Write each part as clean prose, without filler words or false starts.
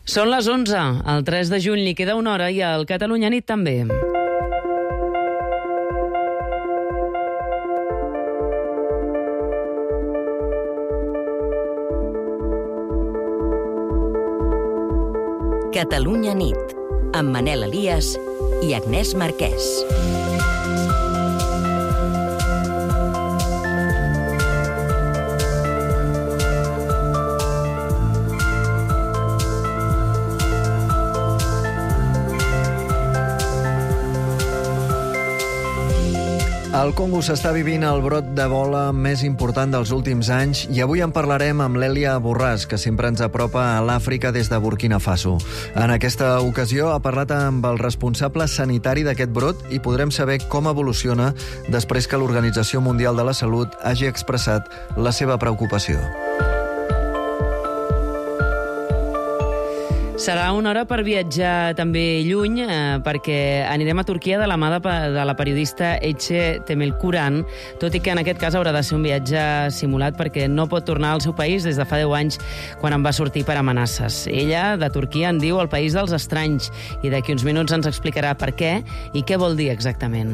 Són les 11. El 3 de juny li queda una hora i al Catalunya Nit també. Catalunya Nit, amb Manel Elias i Agnès Marquès. Al Congo s'està vivint el brot d'Ebola més important dels últims anys i avui en parlarem amb l'Èlia Borràs, que sempre ens apropa a l'Àfrica des de Burkina Faso. En aquesta ocasió ha parlat amb el responsable sanitari d'aquest brot i podrem saber com evoluciona després que l'Organització Mundial de la Salut hagi expressat la seva preocupació. Serà una hora per viatjar també lluny, perquè anirem a Turquia de la mà de la periodista Etxe Temelkuran, tot i que en aquest cas haurà de ser un viatge simulat perquè no pot tornar al seu país des de fa 10 anys, quan en va sortir per amenaces. Ella, de Turquia, en diu el país dels estranys, i d'aquí uns minuts ens explicarà per què i què vol dir exactament.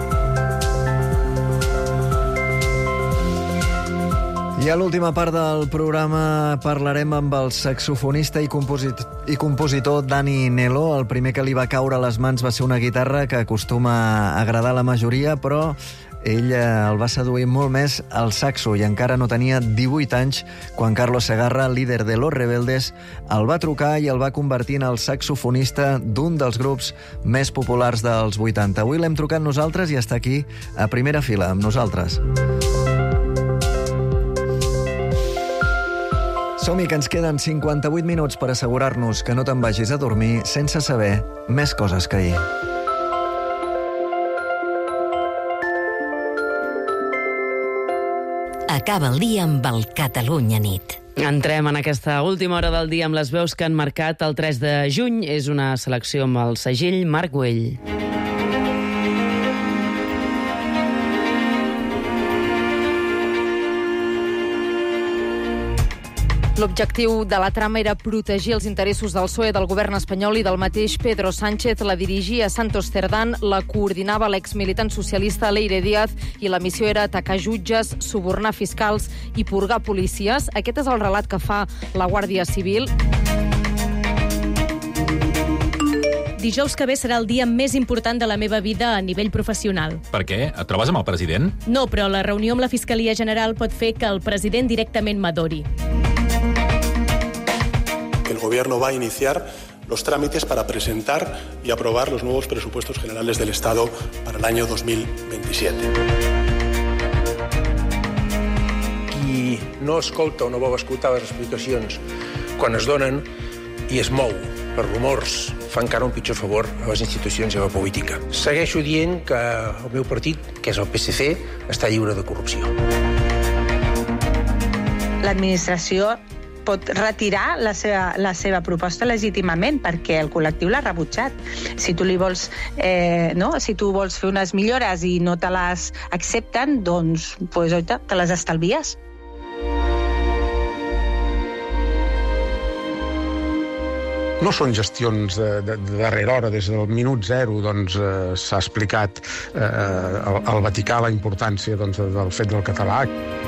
I a l'última part del programa parlarem amb el saxofonista i compositor Dani Nelo. El primer que li va caure a les mans va ser una guitarra que acostuma a agradar a la majoria, però ell el va seduir molt més el saxo i encara no tenia 18 anys quan Carlos Segarra, líder de Los Rebeldes, el va trucar i el va convertir en el saxofonista d'un dels grups més populars dels 80. Avui l'hem trucat nosaltres i està aquí a primera fila amb nosaltres. Som-hi, que ens queden 58 minuts per assegurar-nos que no te'n vagis a dormir sense saber més coses que ahir. Acaba el dia amb el Catalunya Nit. Entrem en aquesta última hora del dia amb les veus que han marcat el 3 de juny. És una selecció amb el segell Marc Güell. L'objectiu de la trama era protegir els interessos del PSOE, del govern espanyol i del mateix Pedro Sánchez. La dirigia Santos Cerdán, la coordinava l'exmilitant socialista Leire Díaz i la missió era atacar jutges, subornar fiscals i purgar policies. Aquest és el relat que fa la Guàrdia Civil. Dijous que ve serà el dia més important de la meva vida a nivell professional. Per què? Et trobes amb el president? No, però la reunió amb la Fiscalia General pot fer que el president directament m'adori. El Gobierno va a iniciar los trámites para presentar y aprobar los nuevos presupuestos generales del Estado para el año 2027. Qui no escolta o no vol escoltar les explicacions quan es donen i es mou per rumors fa encara un pitjor favor a les institucions i a la política. Segueixo dient que el meu partit, que és el PSC, està lliure de corrupció. L'administració pot retirar la seva proposta legítimament perquè el col·lectiu l'ha rebutjat. Si tu li vols, si tu vols fer unes millores i no te les accepten, doncs te les estalvies. No són gestions de darrera hora. Des del minut zero s'ha explicat al Vaticà la importància del fet del català.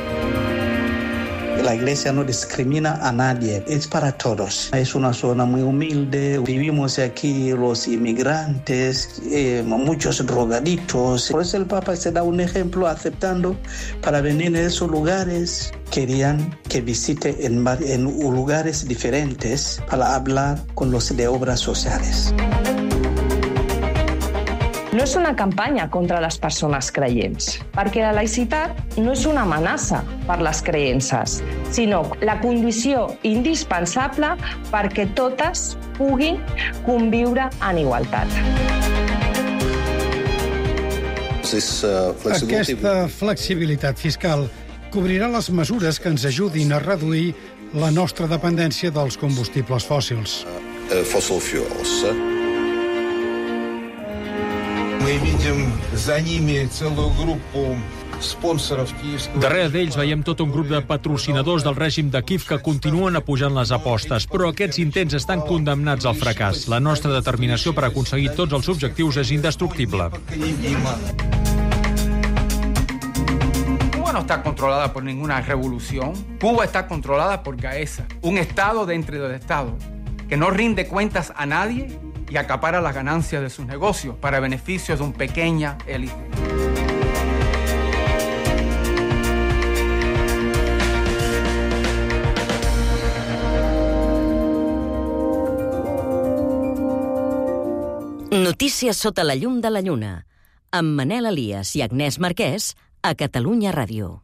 La Iglesia no discrimina a nadie, es para todos. Es una zona muy humilde, vivimos aquí los inmigrantes, muchos drogaditos. Por eso el Papa se da un ejemplo aceptando para venir a esos lugares. Querían que visite en lugares diferentes para hablar con los de obras sociales. No és una campanya contra les persones creients, perquè la laïcitat no és una amenaça per les creences, sinó la condició indispensable perquè totes puguin conviure en igualtat. Aquesta flexibilitat fiscal cobrirà les mesures que ens ajudin a reduir la nostra dependència dels combustibles fòssils. Мы видим за ними целую группу Darrere d'ells veiem tot un grup de patrocinadors del règim de Kíev que continuen apujant les apostes, però aquests intents estan condemnats al fracàs. La nostra determinació per aconseguir tots els objectius és indestructible. Cuba no está controlada por ninguna revolución. Cuba está controlada por Gaesa, un estado dentro del estado que no rinde cuentas a nadie y acapara las ganancias de sus negocios para beneficio de una pequeña élite. Notícies sota la llum de la lluna, amb Manel Elias i Agnès Marquès a Catalunya Ràdio.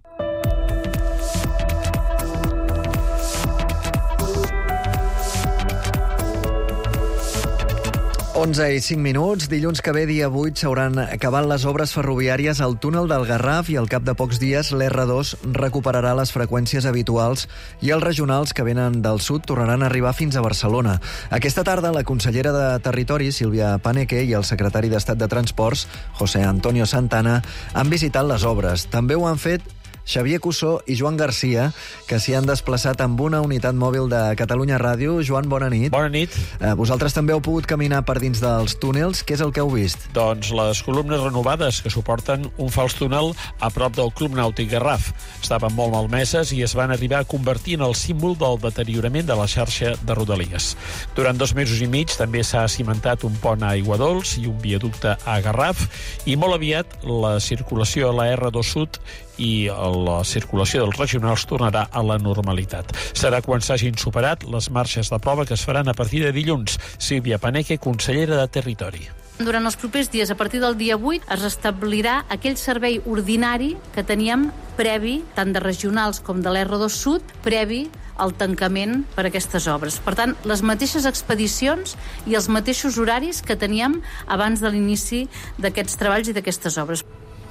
11:05. Dilluns que ve, dia 8, s'hauran acabat les obres ferroviàries al túnel del Garraf i al cap de pocs dies l'R2 recuperarà les freqüències habituals i els regionals que venen del sud tornaran a arribar fins a Barcelona. Aquesta tarda, la consellera de Territori, Sílvia Paneque, i el secretari d'Estat de Transports, José Antonio Santana, han visitat les obres. També ho han fet Xavier Cussó i Joan Garcia, que s'hi han desplaçat amb una unitat mòbil de Catalunya Ràdio. Joan, bona nit. Bona nit. Vosaltres també heu pogut caminar per dins dels túnels. Què és el que heu vist? Doncs les columnes renovades que suporten un fals túnel a prop del Club Nàutic Garraf. Estaven molt malmeses i es van arribar a convertir en el símbol del deteriorament de la xarxa de Rodalies. Durant 2 mesos i mig també s'ha cimentat un pont a Aiguadols i un viaducte a Garraf, i molt aviat la circulació a la R2 Sud i la circulació dels regionals tornarà a la normalitat. Serà quan s'hagin superat les marxes de prova que es faran a partir de dilluns. Sílvia Paneque, consellera de Territori. Durant els propers dies, a partir del dia 8, es restablirà aquell servei ordinari que teníem previ, tant de regionals com de l'R2 Sud, previ al tancament per a aquestes obres. Per tant, les mateixes expedicions i els mateixos horaris que teníem abans de l'inici d'aquests treballs i d'aquestes obres.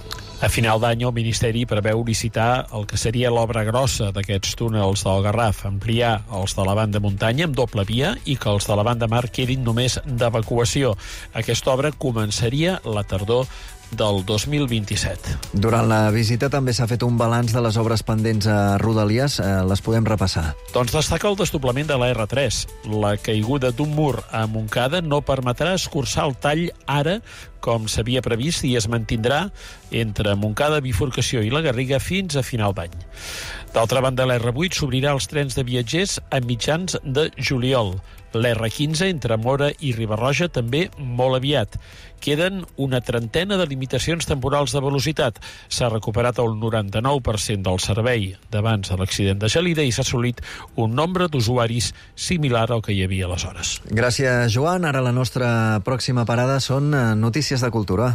A final d'any, el Ministeri preveu licitar el que seria l'obra grossa d'aquests túnels del Garraf, ampliar els de la banda muntanya amb doble via i que els de la banda mar quedin només d'evacuació. Aquesta obra començaria la tardor del 2027. Durant la visita també s'ha fet un balanç de les obres pendents a Rodalies. Les podem repassar. Doncs destaca el desdoblament de la R3. La caiguda d'un mur a Montcada no permetrà escurçar el tall ara com s'havia previst i es mantindrà entre Montcada, Bifurcació i la Garriga fins a final d'any. D'altra banda, l'R8 s'obrirà als trens de viatgers a mitjans de juliol. L'R15 entre Móra i Riba-roja també molt aviat. Queden una trentena de limitacions temporals de velocitat. S'ha recuperat el 99% del servei d'abans de l'accident de Gelida i s'ha assolit un nombre d'usuaris similar al que hi havia aleshores. Gràcies, Joan. Ara la nostra pròxima parada són notícies de cultura.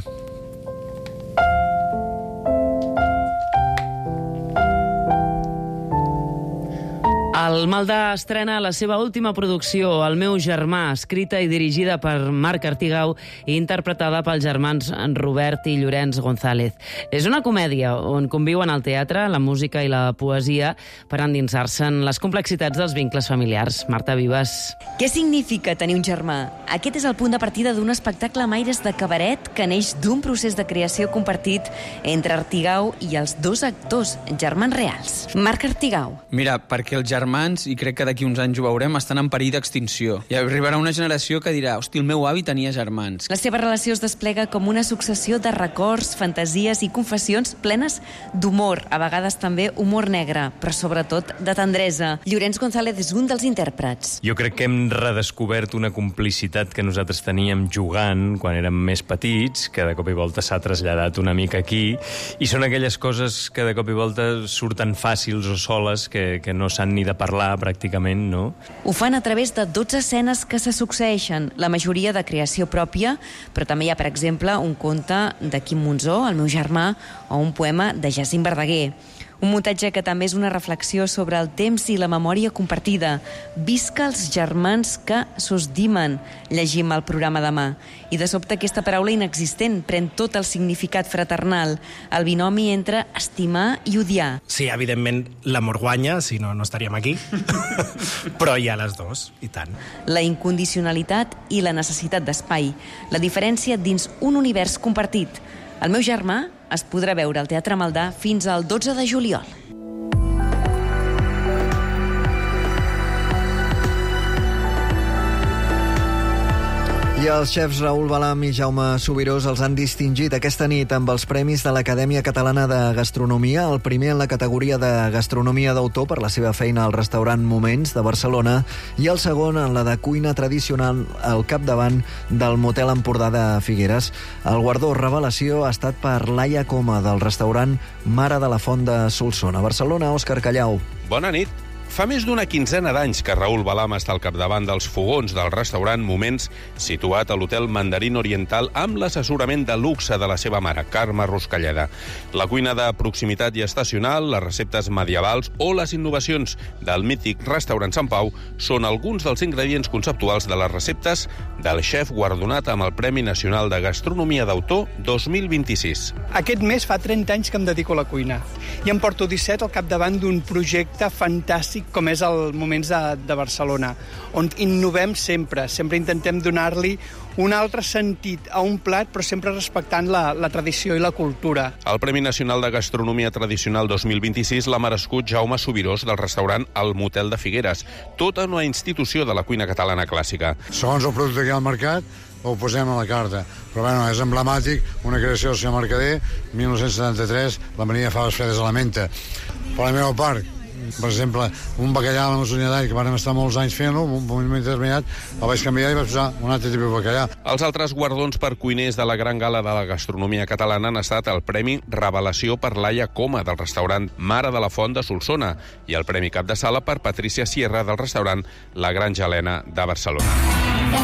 El Maldà estrena la seva última producció, El meu germà, escrita i dirigida per Marc Artigau i interpretada pels germans Robert i Llorenç González. És una comèdia on conviuen el teatre, la música i la poesia per endinsar-se en les complexitats dels vincles familiars. Marta Vives. Què significa tenir un germà? Aquest és el punt de partida d'un espectacle amb aires de cabaret que neix d'un procés de creació compartit entre Artigau i els dos actors, germans reals. Marc Artigau. Mira, perquè els germans, i crec que d'aquí uns anys ho veurem, estan en perill d'extinció. I arribarà una generació que dirà, hosti, el meu avi tenia germans. La seva relació es desplega com una successió de records, fantasies i confessions plenes d'humor, a vegades també humor negre, però sobretot de tendresa. Llorenç González és un dels intèrprets. Jo crec que hem redescobert una complicitat que nosaltres teníem jugant quan érem més petits, que de cop i volta s'ha traslladat una mica aquí, i són aquelles coses que de cop i volta surten fàcils o soles, que no s'han ni de parlar pràcticament, no? Ho fan a través de 12 escenes que se succeeixen, la majoria de creació pròpia, però també hi ha, per exemple, un conte de Quim Monzó, el meu germà, o un poema de Jacint Verdaguer. Un muntatge que també és una reflexió sobre el temps i la memòria compartida. Visca els germans que s'osdimen, llegim al programa demà. I de sobte aquesta paraula inexistent pren tot el significat fraternal, el binomi entre estimar i odiar. Sí, evidentment l'amor guanya, si no, no estaríem aquí. Però hi ha les dues, i tant. La incondicionalitat i la necessitat d'espai. La diferència dins un univers compartit. El meu germà es podrà veure al Teatre Maldà fins al 12 de juliol. I els xefs Raül Balam i Jaume Subirós els han distingit aquesta nit amb els premis de l'Acadèmia Catalana de Gastronomia, el primer en la categoria de gastronomia d'autor per la seva feina al restaurant Moments de Barcelona i el segon en la de cuina tradicional al capdavant del Motel Empordà de Figueres. El guardó revelació ha estat per Laia Coma del restaurant Mare de la Font de Solsona. Barcelona, Òscar Callau. Bona nit. Fa més d'una quinzena d'anys que Raül Balam està al capdavant dels fogons del restaurant Moments, situat a l'Hotel Mandarín Oriental amb l'assessorament de luxe de la seva mare, Carme Ruscalleda. La cuina de proximitat i estacional, les receptes medievals o les innovacions del mític restaurant Sant Pau són alguns dels ingredients conceptuals de les receptes del xef guardonat amb el Premi Nacional de Gastronomia d'Autor 2026. Aquest mes fa 30 anys que em dedico a la cuina i em porto 17 al capdavant d'un projecte fantàstic com és el Moments de Barcelona, on innovem sempre intentem donar-li un altre sentit a un plat, però sempre respectant la tradició i la cultura. El Premi Nacional de Gastronomia Tradicional 2026 l'ha merescut Jaume Subirós del restaurant El Motel de Figueres, tota una institució de la cuina catalana clàssica. Segons el producte que hi ha al mercat, ho posem a la carta. Però bueno, és emblemàtic, una creació del senyor Mercader, 1973, l'amanida Faves Fredes a la menta. Per la meva part, per exemple, un bacallà a la maçonia d'all, que vam estar molts anys fent-lo, un moment determinat, el vaig canviar i vaig posar un altre tipus de bacallà. Els altres guardons per cuiners de la Gran Gala de la Gastronomia Catalana han estat el Premi Revelació per Laia Coma, del restaurant Mare de la Font de Solsona, i el Premi Cap de Sala per Patricia Sierra, del restaurant La Granja Helena de Barcelona.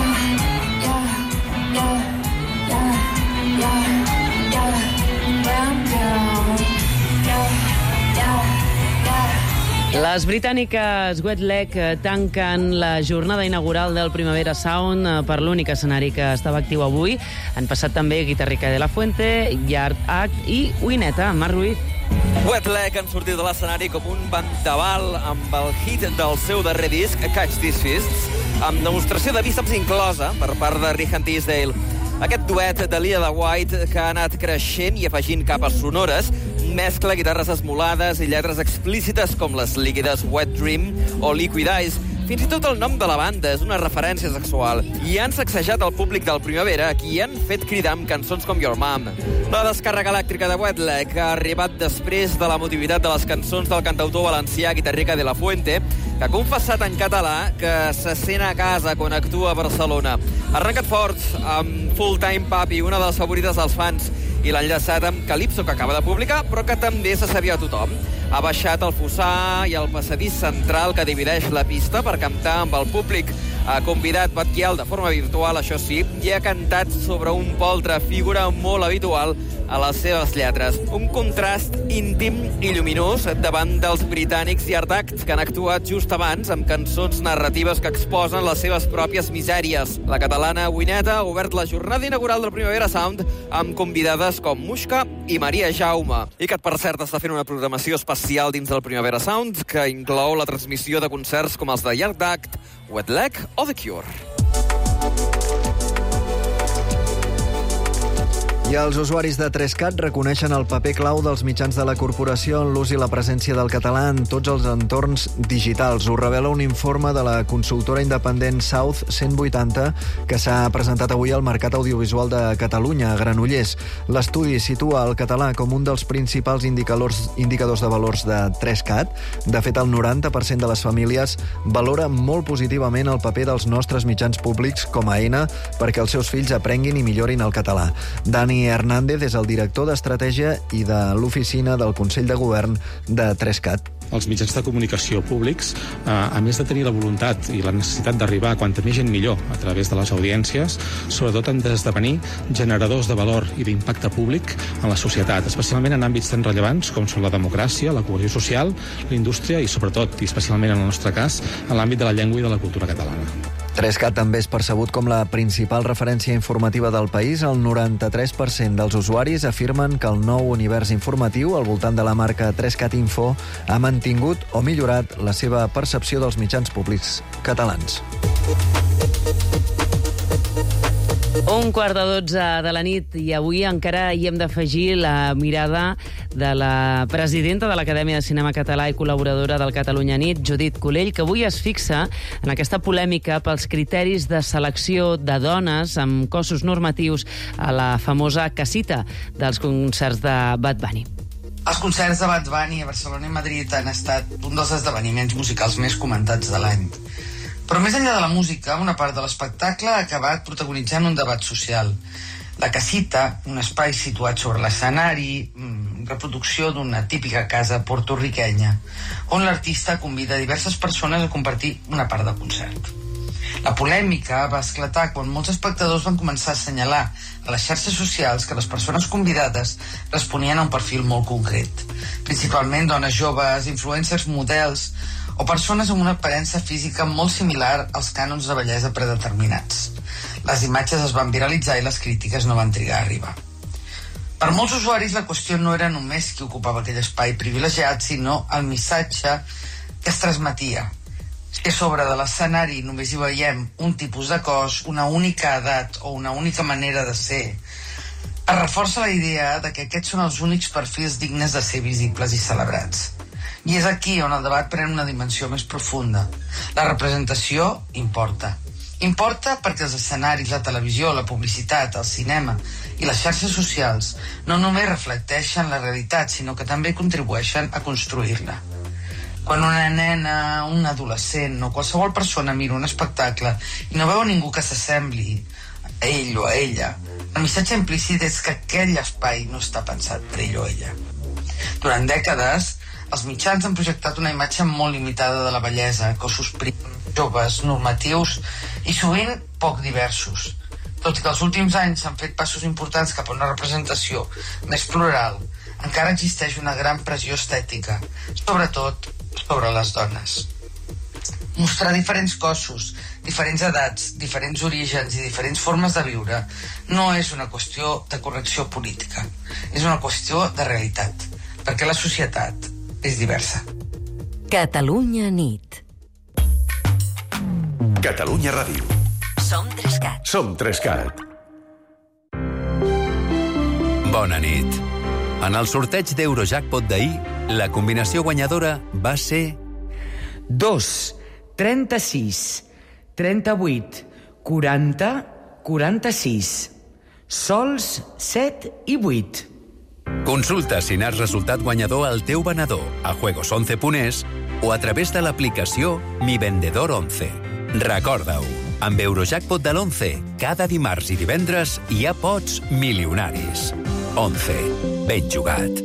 Les britàniques Wet Leg tanquen la jornada inaugural del Primavera Sound per l'únic escenari que estava actiu avui. Han passat també Guitarrica de la Fuente, Yard Act i Wineta, Marc Ruiz. Wet Leg han sortit de l'escenari com un vendaval amb el hit del seu darrer disc, Catch These Fists, amb demostració de bíceps inclosa per part de Rihan Teasdale. Aquest duet de Lia de White, que ha anat creixent i afegint capes sonores, mescla guitarres esmolades i lletres explícites com les líquides Wet Dream o Liquid Eyes. Fins i tot el nom de la banda és una referència sexual. I han sacsejat el públic del Primavera, a qui han fet cridar amb cançons com Your Mom. La descàrrega elèctrica de Wet Leg ha arribat després de l'emotivitat de les cançons del cantautor valencià Guitarrica de la Fuente, que ha confessat en català que se sent a casa quan actua a Barcelona. Ha arrencat fort amb Full Time Papi, una de les favorites dels fans, i l'ha enllaçat amb Calypso, que acaba de publicar, però que també se sabia a tothom. Ha baixat el fossar i el passadís central que divideix la pista per cantar amb el públic. Ha convidat Batquial de forma virtual, això sí, i ha cantat sobre un poltre, figura molt habitual a les seves lletres. Un contrast íntim i lluminós davant dels britànics Yard Act, que han actuat just abans amb cançons narratives que exposen les seves pròpies misèries. La catalana Wineta ha obert la jornada inaugural del Primavera Sound amb convidades com Muixca i Maria Jaume. I que, per cert, està fent una programació especial dins del Primavera Sound que inclou la transmissió de concerts com els de Yard Act, Wet Leg o The Cure. I els usuaris de 3CAT reconeixen el paper clau dels mitjans de la corporació en l'ús i la presència del català en tots els entorns digitals. Ho revela un informe de la consultora independent South 180 que s'ha presentat avui al Mercat Audiovisual de Catalunya, a Granollers. L'estudi situa el català com un dels principals indicadors de valors de 3CAT. De fet, el 90% de les famílies valora molt positivament el paper dels nostres mitjans públics com a eina perquè els seus fills aprenguin i millorin el català. Dani Hernández és el director d'Estratègia i de l'Oficina del Consell de Govern de 3CAT. Els mitjans de comunicació públics, a més de tenir la voluntat i la necessitat d'arribar a quanta més gent millor a través de les audiències, sobretot han d'esdevenir generadors de valor i d'impacte públic en la societat, especialment en àmbits tan rellevants com són la democràcia, la cohesió social, la indústria i, sobretot, i especialment en el nostre cas, en l'àmbit de la llengua i de la cultura catalana. 3CAT també és percebut com la principal referència informativa del país. El 93% dels usuaris afirmen que el nou univers informatiu al voltant de la marca 3CAT Info ha mantingut o millorat la seva percepció dels mitjans públics catalans. 1:15 de la nit i avui encara hi hem d'afegir la mirada de la presidenta de l'Acadèmia de Cinema Català i col·laboradora del Catalunya Nit, Judit Culell, que avui es fixa en aquesta polèmica pels criteris de selecció de dones amb cossos normatius a la famosa casita dels concerts de Bad Bunny. Els concerts de Bad Bunny a Barcelona i Madrid han estat un dels esdeveniments musicals més comentats de l'any. Però més enllà de la música, una part de l'espectacle ha acabat protagonitzant un debat social. La casita, un espai situat sobre l'escenari, reproducció d'una típica casa porto-riquenya, on l'artista convida diverses persones a compartir una part del concert. La polèmica va esclatar quan molts espectadors van començar a assenyalar a les xarxes socials que les persones convidades responien a un perfil molt concret, principalment dones joves, influencers, models o persones amb una aparença física molt similar als cànons de bellesa predeterminats. Les imatges es van viralitzar i les crítiques no van trigar a arribar. Per molts usuaris la qüestió no era només qui ocupava aquell espai privilegiat, sinó el missatge que es transmetia. Si a sobre de l'escenari només hi veiem un tipus de cos, una única edat o una única manera de ser, es reforça la idea de que aquests són els únics perfils dignes de ser visibles i celebrats. I és aquí on el debat pren una dimensió més profunda. La representació importa. Importa perquè els escenaris, la televisió, la publicitat, el cinema i les xarxes socials no només reflecteixen la realitat, sinó que també contribueixen a construir-la. Quan una nena, un adolescent o qualsevol persona mira un espectacle i no veu ningú que s'assembli a ell o a ella, el missatge implícit és que aquell espai no està pensat per ell o ella. Durant dècades, els mitjans han projectat una imatge molt limitada de la bellesa, cossos prims, joves, normatius i sovint poc diversos. Tot i que els últims anys s'han fet passos importants cap a una representació més plural, encara existeix una gran pressió estètica, sobretot sobre les dones. Mostrar diferents cossos, diferents edats, diferents orígens i diferents formes de viure no és una qüestió de correcció política, és una qüestió de realitat, perquè la societat és diversa. Catalunya Nit. Catalunya Ràdio. Som 3CAT. Som 3CAT. Bona nit. En el sorteig d'Eurojackpot d'ahir, la combinació guanyadora va ser 2, 36, 38, 40, 46. Sols 7 i 8. Consulta si n'has resultat guanyador al teu venedor a juegos11.es o a través de l'aplicació Mi Vendedor 11. Recorda-ho, amb Eurojackpot de l'11, cada dimarts i divendres hi ha pots milionaris. 11. Ben jugat.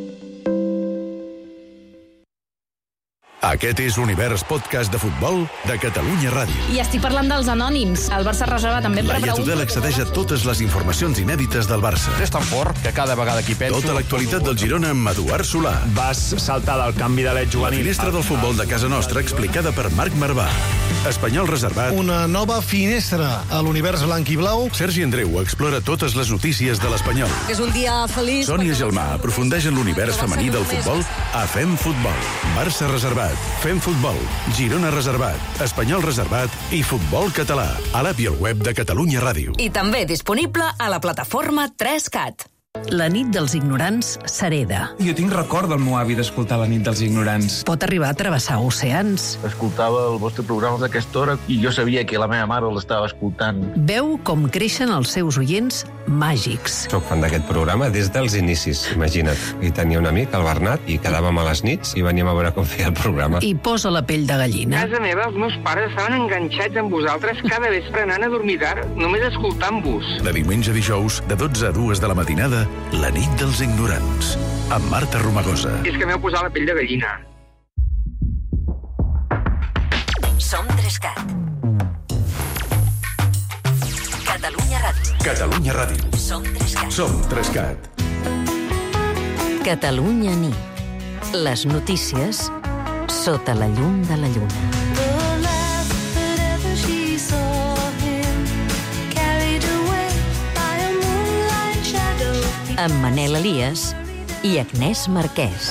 Aquest és l'Univers Podcast de Futbol de Catalunya Ràdio. I estic parlant dels anònims. El Barça reserva també per Laia Tudel accedeix a totes les informacions inèdites del Barça. És tan fort que cada vegada que penso... Tota l'actualitat del Girona amb Eduard Solà. Vas saltar del canvi de l'et juvenil. La finestra del futbol de casa nostra explicada per Marc Marvà. Espanyol reservat. Una nova finestra a l'univers blanc i blau. Sergi Andreu explora totes les notícies de l'Espanyol. És un dia feliç. Sònia Gelmà aprofundeix en l'univers femení del futbol a Fem Futbol. Barça reservat. Fem Futbol, Girona reservat, Espanyol reservat i Futbol català, a l'app i al web de Catalunya Ràdio. I també disponible a la plataforma 3CAT. La nit dels ignorants s'hereda. Jo tinc record del meu avi d'escoltar La nit dels ignorants. Pot arribar a travessar oceans. Escoltava el vostre programa d'aquesta hora i jo sabia que la meva mare l'estava escoltant. Veu com creixen els seus oients màgics. Soc fan d'aquest programa des dels inicis, imagina't. I tenia un amic, el Bernat, i quedàvem a les nits i veníem a veure com feia el programa. I posa la pell de gallina. A casa meva els meus pares estaven enganxats amb vosaltres cada vespre anant a dormir tard, només escoltant-vos. De diumenge a dijous, de 12 a 2 de la matinada, La nit dels ignorants, amb Marta Romagosa. És que m'heu posat la pell de gallina. Som 3CAT. Catalunya Ràdio. Catalunya Ràdio. Som 3CAT. Som 3CAT. Catalunya Nit. Les notícies sota la llum de la lluna. Amb Manel Elias i Agnès Marquès.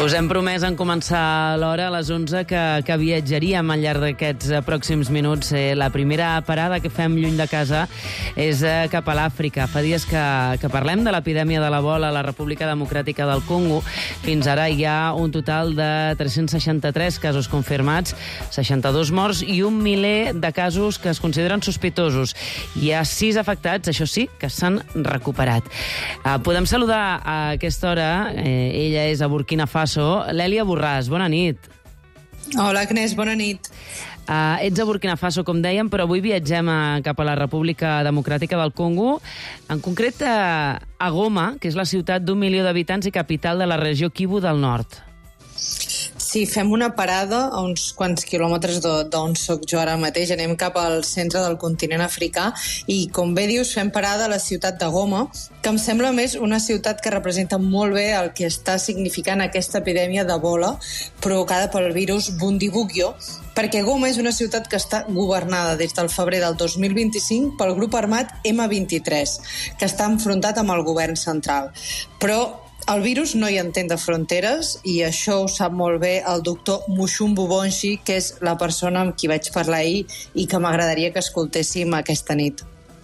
Us hem promès en començar l'hora a les 11 que viatjaríem al llarg d'aquests pròxims minuts. La primera parada que fem lluny de casa és cap a l'Àfrica. Fa dies que parlem de l'epidèmia de l'Ebola a la República Democràtica del Congo. Fins ara hi ha un total de 363 casos confirmats, 62 morts i 1 miler de casos que es consideren sospitosos. Hi ha 6 afectats, això sí, que s'han recuperat. Podem saludar a aquesta hora, ella és a Burkina Faso, l'Èlia Borràs. Bona nit. Hola, Agnès, bona nit. Ets a Burkina Faso, com dèiem, però avui viatgem cap a la República Democràtica del Congo, en concret a Goma, que és la ciutat d'1 milió d'habitants i capital de la regió Kivu del Nord. Sí, fem una parada a uns quants quilòmetres d'on soc jo ara mateix. Anem cap al centre del continent africà i, com bé dius, fem parada a la ciutat de Goma, que em sembla més una ciutat que representa molt bé el que està significant aquesta epidèmia d'Ebola provocada pel virus Bundibugyo, perquè Goma és una ciutat que està governada des del febrer del 2025 pel grup armat M23, que està enfrontat amb el govern central. Però el virus no hi entén de fronteres i això ho sap molt bé el doctor Mushumbu Bonshi, que és la persona amb qui vaig parlar ahir i que m'agradaria que escoltéssim aquesta nit.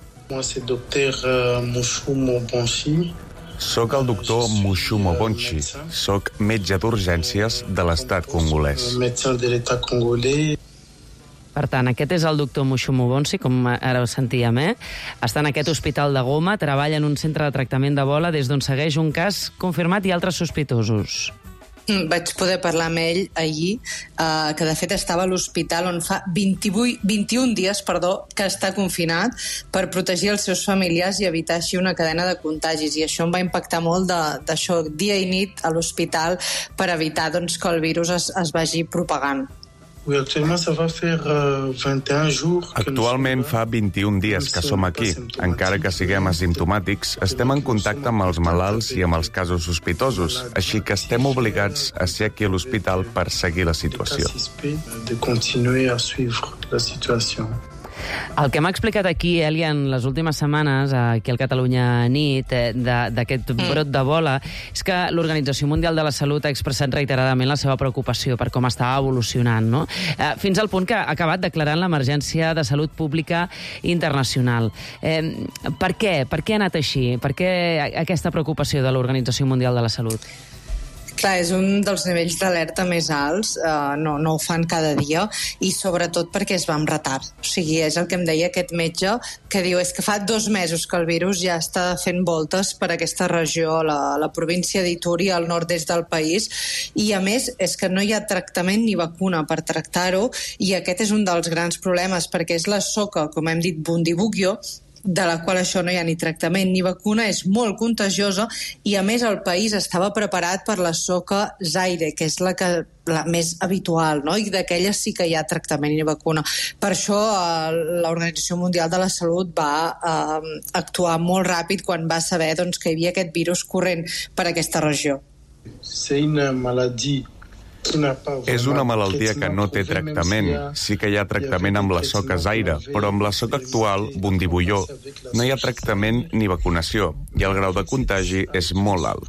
Soc el doctor Mushumbu Bonshi. Soc metge d'urgències de l'estat congolès. Per tant, aquest és el doctor Mushumbu Bonshi, com ara ho sentíem, Està en aquest hospital de Goma, treballa en un centre de tractament d'Ebola des d'on segueix un cas confirmat i altres sospitosos. Vaig poder parlar amb ell ahir, que de fet estava a l'hospital on fa 21 dies que està confinat per protegir els seus familiars i evitar així una cadena de contagis. I això em va impactar molt d'això, dia i nit a l'hospital, per evitar que el virus es vagi propagant. Actualment fa 21 dies que som aquí. Encara que siguem asimptomàtics, estem en contacte amb els malalts i amb els casos sospitosos, així que estem obligats a ser aquí a l'hospital per seguir la situació. El que m'ha explicat aquí, Èlia, en les últimes setmanes, aquí al Catalunya Nit, d'aquest brot d'Ebola, és que l'Organització Mundial de la Salut ha expressat reiteradament la seva preocupació per com està evolucionant, no? Fins al punt que ha acabat declarant l'emergència de salut pública internacional. Per què? Per què ha anat així? Per què aquesta preocupació de l'Organització Mundial de la Salut? Clar, és un dels nivells d'alerta més alts, no ho fan cada dia, i sobretot perquè es va amb retard. O sigui, és el que em deia aquest metge, que diu és que fa 2 mesos que el virus ja està fent voltes per aquesta regió, la província d'Ituri, al nord-est del país, i a més és que no hi ha tractament ni vacuna per tractar-ho, i aquest és un dels grans problemes, perquè és la soca, com hem dit, Bundibugyo, de la qual això no hi ha ni tractament ni vacuna, és molt contagiosa i a més el país estava preparat per la soca Zaire, que és la més habitual, no? I d'aquella sí que hi ha tractament i vacuna. Per això l'Organització Mundial de la Salut va actuar molt ràpid quan va saber que hi havia aquest virus corrent per aquesta regió. És una malaltia que no té tractament. Sí que hi ha tractament amb la soca Zaire, però amb la soca actual, Bundibugyo, no hi ha tractament ni vacunació, i el grau de contagi és molt alt.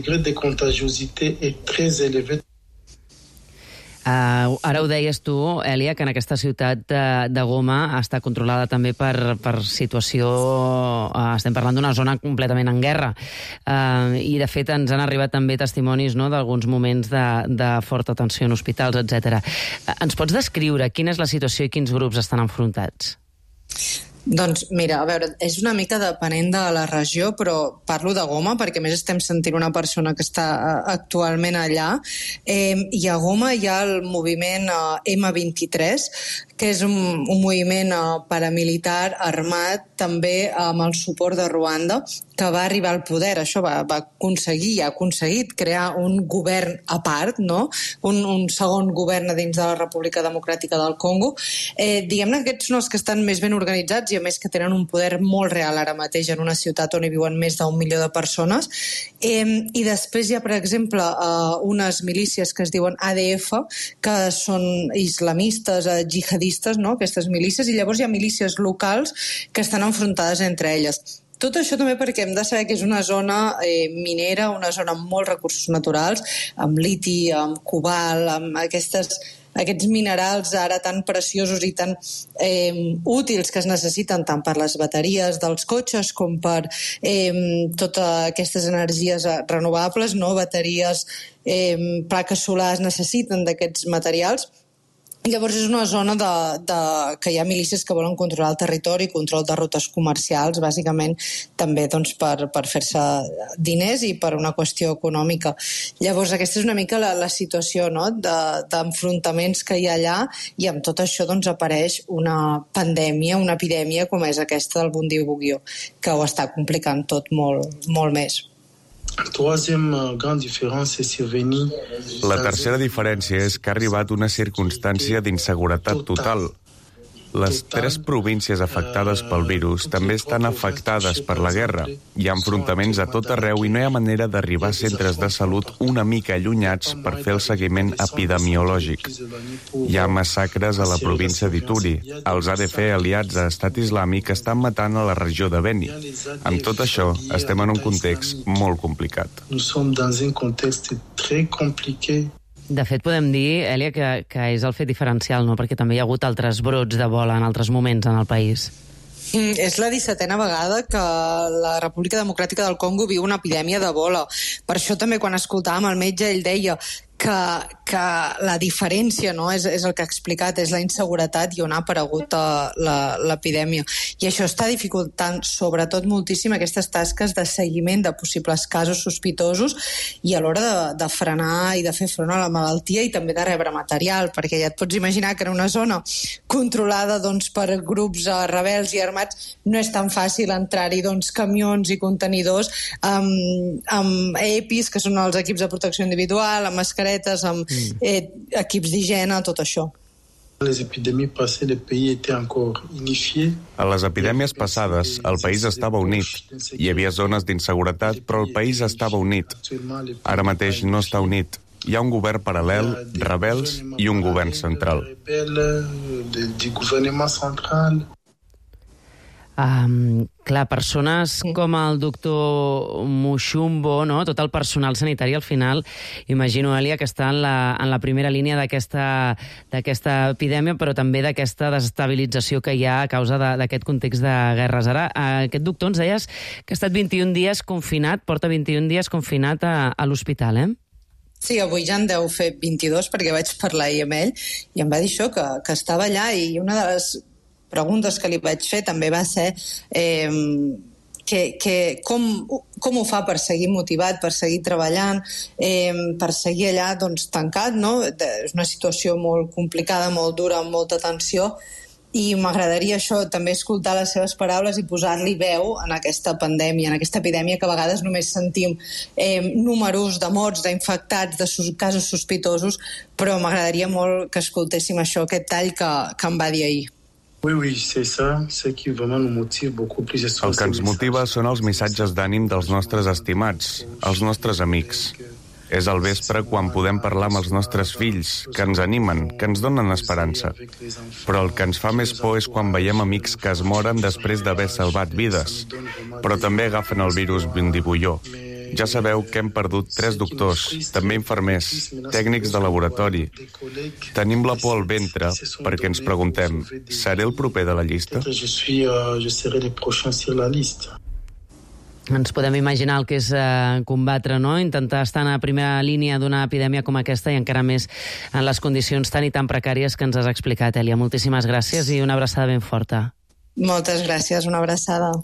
Ara ho deies tu, Èlia, que en aquesta ciutat de Goma està controlada també per situació... Estem parlant d'una zona completament en guerra. I, de fet, ens han arribat també testimonis d'alguns moments de forta tensió en hospitals, etc. Ens pots descriure quina és la situació i quins grups estan enfrontats? Doncs mira, a veure, és una mica depenent de la regió, però parlo de Goma perquè a més estem sentint una persona que està actualment allà. I a Goma hi ha el moviment M23, que és un moviment paramilitar armat també amb el suport de Ruanda, que va arribar al poder. Això va aconseguir, ha aconseguit crear un govern a part, no? Un segon govern dins de la República Democràtica del Congo. Diguem-ne que aquests són els que estan més ben organitzats i a més que tenen un poder molt real ara mateix en una ciutat on hi viuen més d'1 milió de persones. I després hi ha, per exemple, unes milícies que es diuen ADF, que són islamistes, jihadistes, no? Aquestes milícies, i llavors hi ha milícies locals que estan enfrontades entre elles. Tot això també perquè hem de saber que és una zona minera, una zona amb molts recursos naturals, amb liti, amb cobalt, amb aquests minerals ara tan preciosos i tan útils que es necessiten tant per les bateries dels cotxes com per totes aquestes energies renovables, no? Bateries, plaques solars necessiten d'aquests materials. Llavors és una zona que hi ha milícies que volen controlar el territori, control de rutes comercials, bàsicament també doncs, per fer-se diners i per una qüestió econòmica. Llavors aquesta és una mica la situació, no? D'enfrontaments que hi ha allà, i amb tot això doncs, apareix una pandèmia, una epidèmia com és aquesta del Bundibugyo, que ho està complicant tot molt, molt més. La tercera diferència és que ha arribat una circumstància d'inseguretat total. Les 3 províncies afectades pel virus també estan afectades per la guerra. Hi ha enfrontaments a tot arreu i no hi ha manera d'arribar a centres de salut una mica allunyats per fer el seguiment epidemiològic. Hi ha massacres a la província d'Ituri. Els ADF aliats a Estat Islàmic estan matant a la regió de Beni. Amb tot això, estem en un context molt complicat. De fet, podem dir, Èlia, que és el fet diferencial, no? Perquè també hi ha hagut altres brots d'Ebola en altres moments en el país. És la 17a vegada que la República Democràtica del Congo viu una epidèmia d'Ebola. Per això també quan escoltàvem el metge, ell deia que la diferència, no, és el que ha explicat, és la inseguretat i on ha aparegut l'epidèmia. I això està dificultant sobretot moltíssim aquestes tasques de seguiment de possibles casos sospitosos i a l'hora de frenar i de fer front a la malaltia i també de rebre material, perquè ja et pots imaginar que en una zona controlada doncs, per grups rebels i armats no és tan fàcil entrar-hi doncs, camions i contenidors amb EPIs, que són els equips de protecció individual, amb mascaretes, amb equips d'higiene, tot això. A les epidèmies passades, el país estava unit. Hi havia zones d'inseguretat, però el país estava unit. Ara mateix no està unit. Hi ha un govern paral·lel, rebels i un govern central. Clar, persones com el doctor Mushumbo, no? Tot el personal sanitari, al final, imagino, Èlia, que està en la primera línia d'aquesta epidèmia, però també d'aquesta desestabilització que hi ha a causa d'aquest context de guerres. Ara, aquest doctor ens deies que ha estat 21 dies confinat, porta 21 dies confinat a l'hospital, Sí, avui ja en deu fer 22, perquè vaig parlar amb ell, i em va dir això, que estava allà, i una de les preguntes que li vaig fer també va ser com ho fa per seguir motivat, per seguir treballant, per seguir allà doncs, tancat, no? És una situació molt complicada, molt dura, amb molta tensió, i m'agradaria això, també escoltar les seves paraules i posar-li veu en aquesta pandèmia, en aquesta epidèmia que a vegades només sentim números de morts, d'infectats, de casos sospitosos, però m'agradaria molt que escoltéssim això, aquest tall que em va dir ahir. El que ens motiva són els missatges d'ànim dels nostres estimats, els nostres amics. És al vespre quan podem parlar amb els nostres fills, que ens animen, que ens donen esperança. Però el que ens fa més por és quan veiem amics que es moren després d'haver salvat vides, però també agafen el virus Bundibugyo. Ja sabeu que hem perdut 3 doctors, també infermers, tècnics de laboratori. Tenim la por al ventre perquè ens preguntem, seré el proper de la llista? Ens podem imaginar el que és combatre, no? Intentar estar en la primera línia d'una epidèmia com aquesta i encara més en les condicions tan i tan precàries que ens has explicat, Èlia. Moltíssimes gràcies i una abraçada ben forta. Moltes gràcies, una abraçada.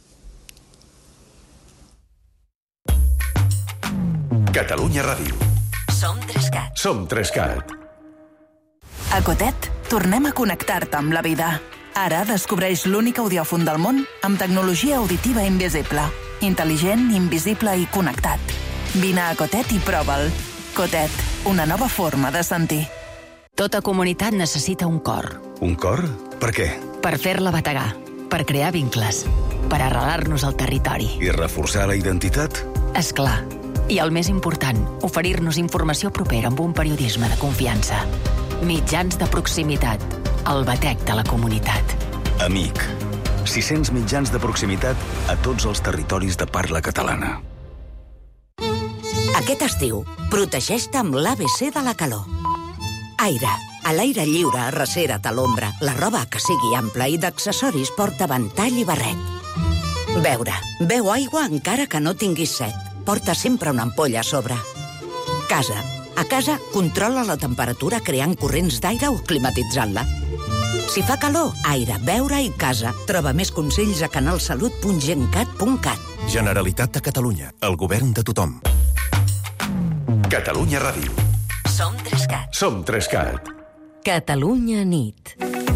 Catalunya Ràdio. Som 3CAT. Som 3CAT. A Cotet tornem a connectar-te amb la vida. Ara descobreix l'únic audiòfon del món amb tecnologia auditiva invisible. Intel·ligent, invisible i connectat. Vine a Cotet i prova'l. Cotet, una nova forma de sentir. Tota comunitat necessita un cor. Un cor? Per què? Per fer-la bategar, per crear vincles, per arrelar-nos al territori. I reforçar la identitat? És clar. I el més important, oferir-nos informació propera amb un periodisme de confiança. Mitjans de proximitat, el batec de la comunitat. Amic. 600 mitjans de proximitat a tots els territoris de parla catalana. Aquest estiu, protegeix-te amb l'ABC de la calor. Aire. A l'aire lliure, arrecera't a l'ombra. La roba que sigui ampla i d'accessoris porta ventall i barret. Beure. Beu aigua encara que no tinguis set. Porta sempre una ampolla a sobre. Casa. A casa, controla la temperatura creant corrents d'aire o climatitzant-la. Si fa calor, aire, beure i casa. Troba més consells a canalsalut.gencat.cat. Generalitat de Catalunya. El govern de tothom. Catalunya Ràdio. Som 3CAT. Som 3CAT. Catalunya nit.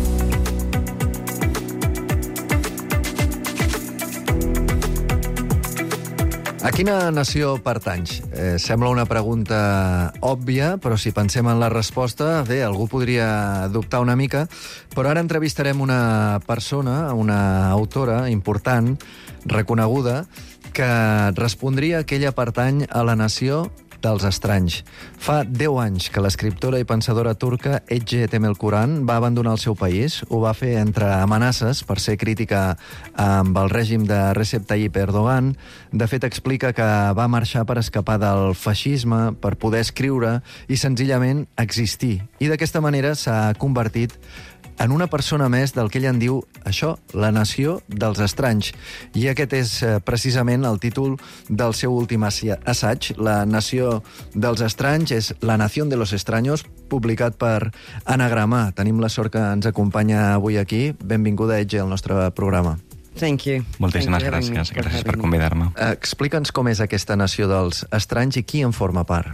A quina nació pertanys? Sembla una pregunta òbvia, però si pensem en la resposta, bé, algú podria dubtar una mica, però ara entrevistarem una persona, una autora important, reconeguda, que respondria que ella pertany a la nació dels estranys. Fa 10 anys que l'escriptora i pensadora turca Ece Temelkuran va abandonar el seu país. Ho va fer entre amenaces per ser crítica amb el règim de Recep Tayyip Erdogan. De fet, explica que va marxar per escapar del feixisme, per poder escriure i senzillament existir. I d'aquesta manera s'ha convertit en una persona més del que ella en diu això, la nació dels estranys. I aquest és precisament el títol del seu últim assaig, La nació dels estranys, és La nación de los extraños, publicat per Anagrama. Tenim la sort que ens acompanya avui aquí. Benvinguda, Ece, al nostre programa. Thank you. Moltíssimes gràcies. Gràcies per convidar-me. Explica'ns com és aquesta nació dels estranys i qui en forma part.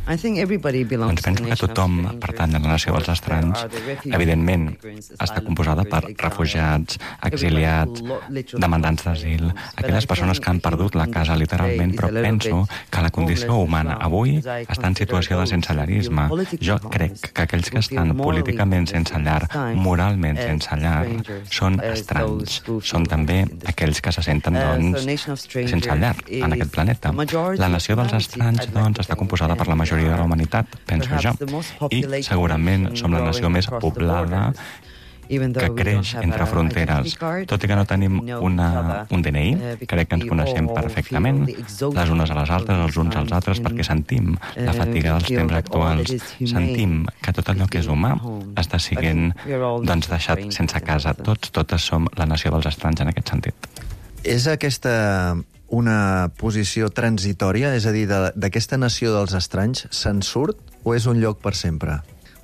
Doncs penso que tothom pertany a la nació dels estranys. Evidentment, està composada per refugiats, exiliats, demandants d'asil, aquelles persones que han perdut la casa literalment, però penso que la condició humana avui està en situació de sensellarisme. Jo crec que aquells que estan políticament sense llar, moralment sense llar, són estranys. Són també aquells que se senten, doncs, sense llar en aquest planeta. La nació dels estranys, doncs, està composada per la majoria de la humanitat, penso jo. I segurament som la nació més poblada que creix entre fronteres. Tot i que no tenim un DNI, crec que ens coneixem perfectament, les unes a les altres, els uns als altres, perquè sentim la fatiga dels temps actuals. Sentim que tot allò que és humà està sent deixat sense casa. Totes som la nació dels estranys en aquest sentit. És aquesta una posició transitòria? És a dir, d'aquesta nació dels estranys se'n surt o és un lloc per sempre?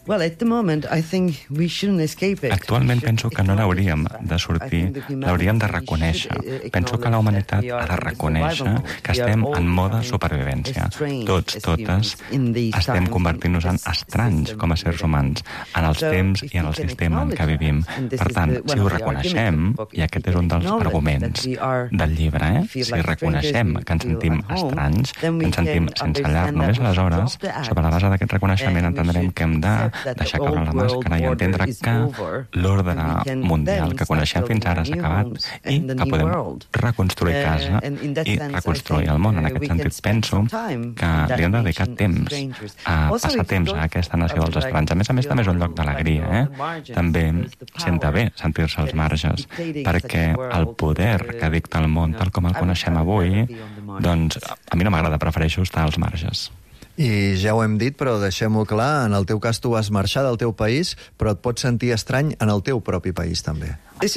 Actualment penso que no n'hauríem de sortir, l'hauríem de reconèixer. Penso que la humanitat ha de reconèixer que estem en mode supervivència. Tots, totes, estem convertint-nos en estranys com a éssers humans, en els temps i en el sistema en què vivim. Per tant, si ho reconeixem, i aquest és un dels arguments del llibre, si reconeixem que ens sentim estranys, que ens sentim sense llar, només aleshores, sobre la base d'aquest reconeixement entendrem que hem de deixar caure la màscara i entendre que l'ordre mundial que coneixem fins ara s'ha acabat i que podem reconstruir casa i reconstruir el món. En aquest sentit, penso que li hem de dedicar temps a passar temps a aquesta nació dels estranys. A més, també és un lloc d'alegria. També senta bé sentir-se als marges, perquè el poder que dicta el món tal com el coneixem avui, doncs a mi no m'agrada, prefereixo estar als marges. I ja ho hem dit, però deixem-ho clar, en el teu cas tu vas marxar del teu país, però et pots sentir estrany en el teu propi país també.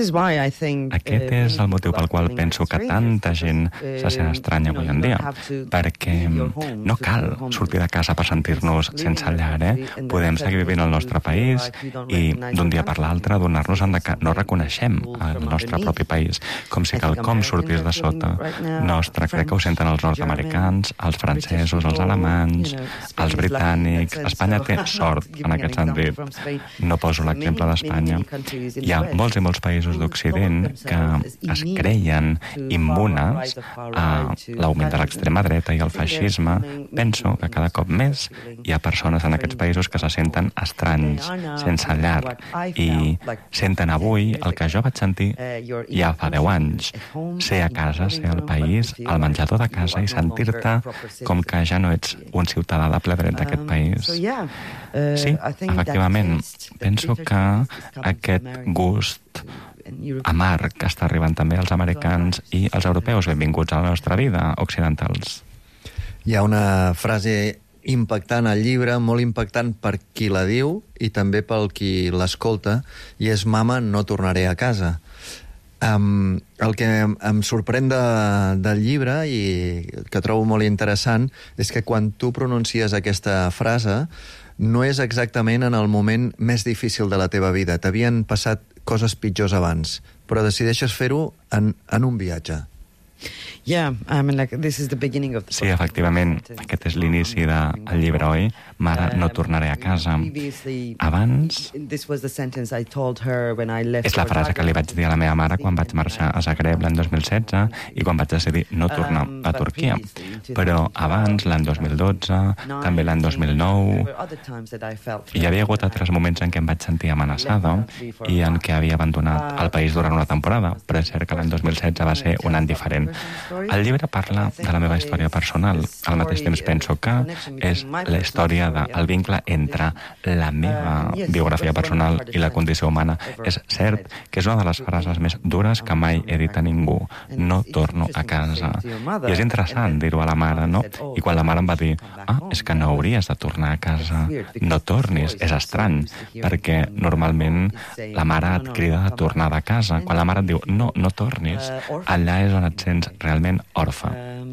Aquest és el motiu pel qual penso que tanta gent se sent estranya avui en dia, perquè no cal sortir de casa per sentir-nos sense llar. Podem seguir vivint al nostre país i d'un dia per l'altre adonar-nos que no reconeixem el nostre propi país, com si quelcom sortís de sota nostre. Crec que ho senten els nord-americans, els francesos, els alemanys, els britànics. Espanya té sort en aquest sentit. No poso l'exemple d'Espanya. Hi ha molts i molts països d'Occident que es creien immunes a l'augment de l'extrema dreta i al feixisme. Penso que cada cop més hi ha persones en aquests països que se senten estranys, sense llar, i senten avui el que jo vaig sentir ja fa 10 anys. Ser a casa, ser al país, al menjador de casa i sentir-te com que ja no ets un ciutadà de ple dret d'aquest país. Sí, efectivament, penso que aquest gust amarg que està arribant també als americans i als europeus. Benvinguts a la nostra vida, occidentals. Hi ha una frase impactant al llibre, molt impactant per qui la diu i també pel qui l'escolta, i és "Mama, no tornaré a casa". El que em sorprèn del llibre i que trobo molt interessant és que quan tu pronuncies aquesta frase no és exactament en el moment més difícil de la teva vida. T'havien passat coses pitjors abans, però decideixes fer-ho en un viatge. Sí, efectivament, aquest és l'inici del llibre, oi? Mare, no tornaré a casa. Abans, és la frase que li vaig dir a la meva mare quan vaig marxar a Zagreb l'any 2016 i quan vaig decidir no tornar a Turquia. Però abans, l'any 2012, també l'any 2009, hi havia hagut altres moments en què em vaig sentir amenaçada i en què havia abandonat el país durant una temporada, però és cert que l'any 2016 va ser un any diferent. El llibre parla de la meva història personal. Al mateix temps penso que és la història del vincle entre la meva biografia personal i la condició humana. És cert que és una de les frases més dures que mai he dit a ningú. No torno a casa. I és interessant dir-ho a la mare, no? I quan la mare em va dir és que no hauries de tornar a casa, no tornis, és estrany, perquè normalment la mare et crida a tornar de casa. Quan la mare et diu no tornis, allà és on et sents realment orfe.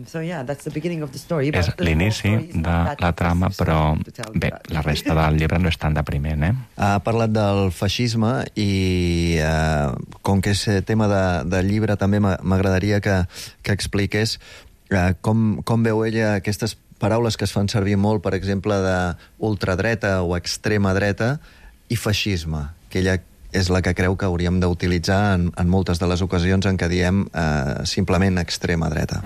És l'inici de la trama, però bé, la resta del llibre no és tan depriment, Ha parlat del feixisme i com que és tema del llibre també m'agradaria que expliqués com veu ella aquestes paraules que es fan servir molt, per exemple, d'ultradreta o extrema dreta i feixisme, que ella és la que creu que hauríem d'utilitzar en moltes de les ocasions en què diem simplement extrema dreta.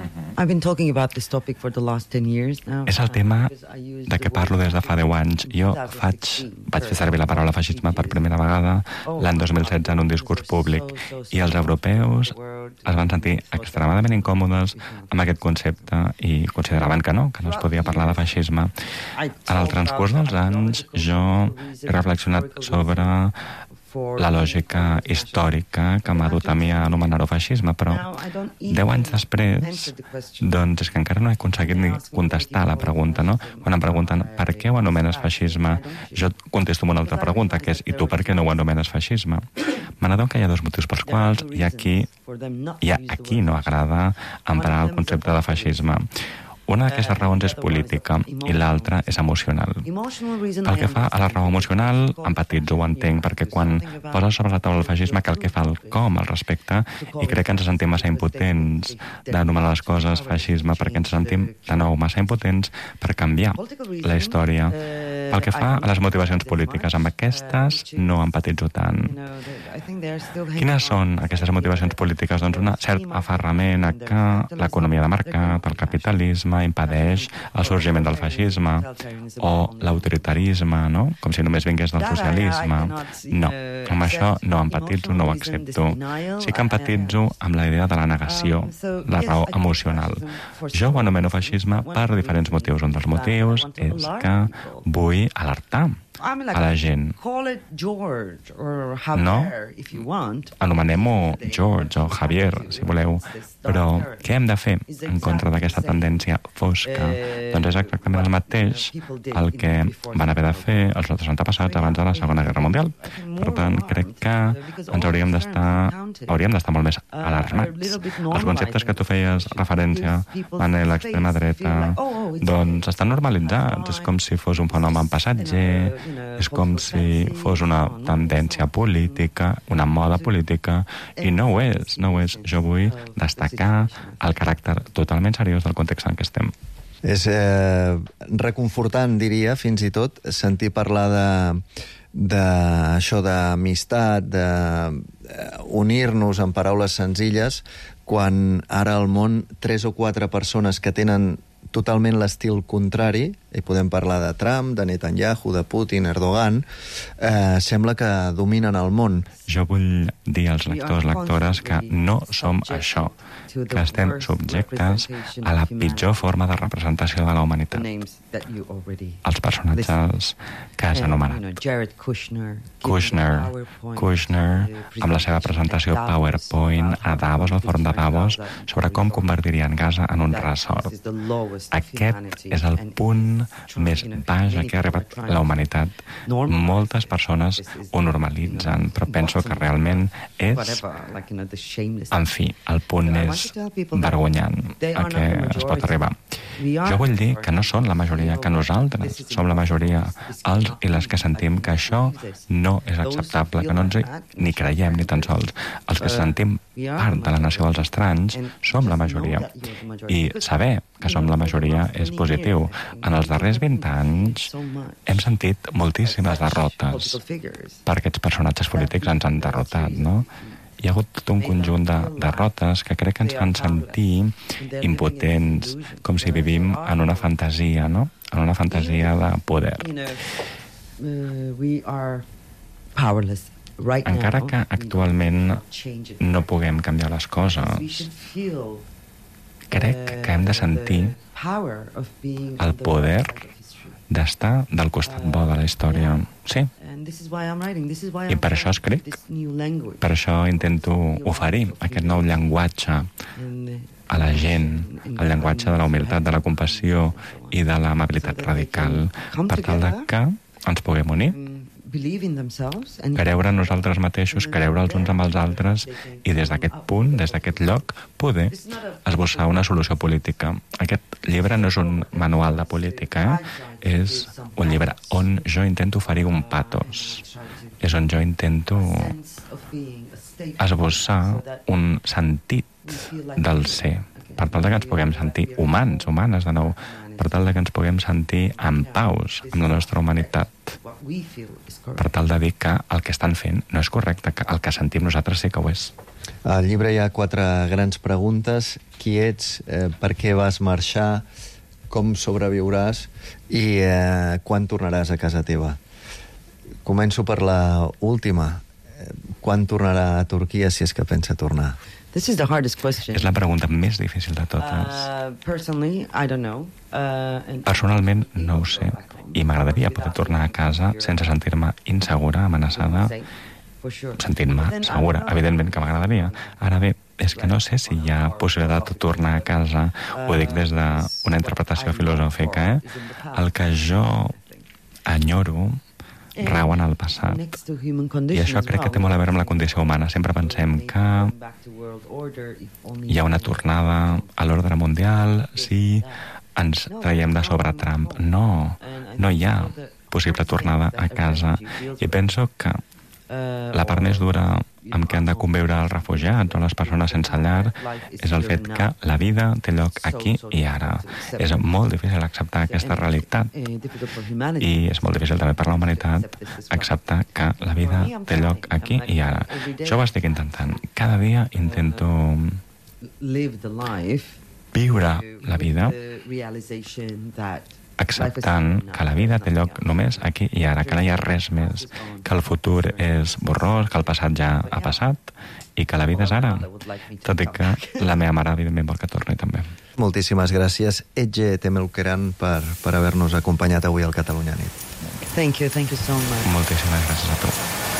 És el tema de què parlo des de fa 10 anys. Jo vaig fer servir la paraula feixisme per primera vegada l'any 2016 en un discurs públic i els europeus es van sentir extremadament incòmodes amb aquest concepte i consideraven que no es podia parlar de feixisme. En el transcurs dels anys jo he reflexionat sobre la lògica històrica que m'ha dut a mi a anomenar-ho feixisme, però 10 anys després, doncs és que encara no he aconseguit ni contestar la pregunta, no? Quan em pregunten per què ho anomenes feixisme, jo contesto amb una altra pregunta, que és i tu per què no ho anomenes feixisme? Me n'adono que hi ha dos motius pels quals hi ha a qui no agrada emprar el concepte de feixisme. Una d'aquestes raons és política i l'altra és emocional. Pel que fa a la raó emocional, empatitzo, ho entenc, perquè quan posa sobre la taula el feixisme cal que fa el com al respecte i crec que ens sentim massa impotents d'anomenar les coses feixisme perquè ens sentim, de nou, massa impotents per canviar la història. Pel que fa a les motivacions polítiques, amb aquestes no empatitzo tant. Quines són aquestes motivacions polítiques? Doncs un cert aferrament a que l'economia de mercat, el capitalisme, impedeix el sorgiment del feixisme o l'autoritarisme, no? Com si només vingués del socialisme. No, amb això no empatitzo, no ho accepto. Sí que empatitzo amb la idea de la negació, la raó emocional. Jo ho anomeno feixisme per diferents motius. Un dels motius és que vull alertar a la gent. No? Anomenem-ho George o Javier, si voleu. Però què hem de fer en contra d'aquesta tendència fosca? Doncs és exactament el mateix el que van haver de fer els nostres antepassats abans de la Segona Guerra Mundial. Per tant, crec que ens hauríem d'estar molt més alarmats. Els conceptes que tu feies referència, Manel, l'extrema dreta, doncs estan normalitzats. És com si fos un fenomen passatger, és com si fos una tendència política, una moda política, i no ho és, no ho és. Jo vull destacar el caràcter totalment seriós del context en què estem. És reconfortant, diria, fins i tot, sentir parlar d'això d'amistat, d'unir-nos en paraules senzilles, quan ara al món 3 o 4 persones que tenen totalment l'estil contrari i podem parlar de Trump, de Netanyahu, de Putin, Erdogan, sembla que dominen el món. Jo vull dir als lectors, lectores, que no som això, que estem subjectes a la pitjor forma de representació de la humanitat. Els personatges que has anomenat. Kushner, amb la seva presentació PowerPoint a Davos, al Fòrum de Davos, sobre com convertirien Gaza en un resort. Aquest és el punt més baix a què ha arribat la humanitat. Moltes persones ho normalitzen, però penso que realment és, en fi, el punt més vergonyant a què es pot arribar. Jo vull dir que no són la majoria, que nosaltres som la majoria, els i les que sentim que això no és acceptable, que no ens ni creiem ni tan sols. Els que sentim part de la nació dels estranys som la majoria. I saber que som la majoria és positiu. En els darrers 20 anys hem sentit moltíssimes derrotes per aquests personatges polítics ens han derrotat, no? Hi ha hagut tot un conjunt de derrotes que crec que ens fan sentir impotents, com si vivim en una fantasia, no? En una fantasia de poder. Encara que actualment no puguem canviar les coses, crec que hem de sentir el poder d'estar del costat bo de la història. Sí. I per això escric. Per això intento oferir aquest nou llenguatge a la gent, el llenguatge de la humilitat, de la compassió i de l'amabilitat radical, per tal que ens puguem unir, creure en nosaltres mateixos, creure els uns amb els altres i des d'aquest punt, des d'aquest lloc, poder esbossar una solució política. Aquest llibre no és un manual de política, és un llibre on jo intento oferir un patos, és on jo intento esbossar un sentit del ser, per tal que ens puguem sentir humans, humanes de nou, per tal que ens puguem sentir en paus amb la nostra humanitat, per tal de dir que el que estan fent no és correcte, que el que sentim nosaltres sí que ho és. Al llibre hi ha 4 grans preguntes. Qui ets? Per què vas marxar? Com sobreviuràs? I quan tornaràs a casa teva? Començo per la última. Quan tornarà a Turquia, si és que pensa tornar? This is the hardest question. És la pregunta més difícil de totes. Personally, I don't know. Personalment, no ho sé. I m'agradaria poder tornar a casa sense sentir-me insegura, amenaçada, sentint-me segura. Evidentment que m'agradaria. Ara bé, és que no sé si hi ha possibilitat de tornar a casa, ho dic des d'una interpretació filosòfica, El que jo enyoro rau en el passat. I això crec que té molt a veure amb la condició humana. Sempre pensem que hi ha una tornada a l'ordre mundial si ens traiem de sobre Trump. No, no hi ha possible tornada a casa. I penso que la part més dura amb què han de conviure els refugiats o les persones sense llar és el fet que la vida té lloc aquí i ara. És molt difícil acceptar aquesta realitat i és molt difícil també per la humanitat acceptar que la vida té lloc aquí i ara. Jo ho estic intentant. Cada dia intento viure la vida acceptant que la vida té lloc només aquí i ara, que no hi ha res més, que el futur és borrós, que el passat ja ha passat i que la vida és ara, tot i que la meva mare evidentment vol que torni també. Moltíssimes gràcies, Ece Temelkuran, per haver-nos acompanyat avui al Catalunya Nit. Thank you so much. Moltíssimes gràcies a tu.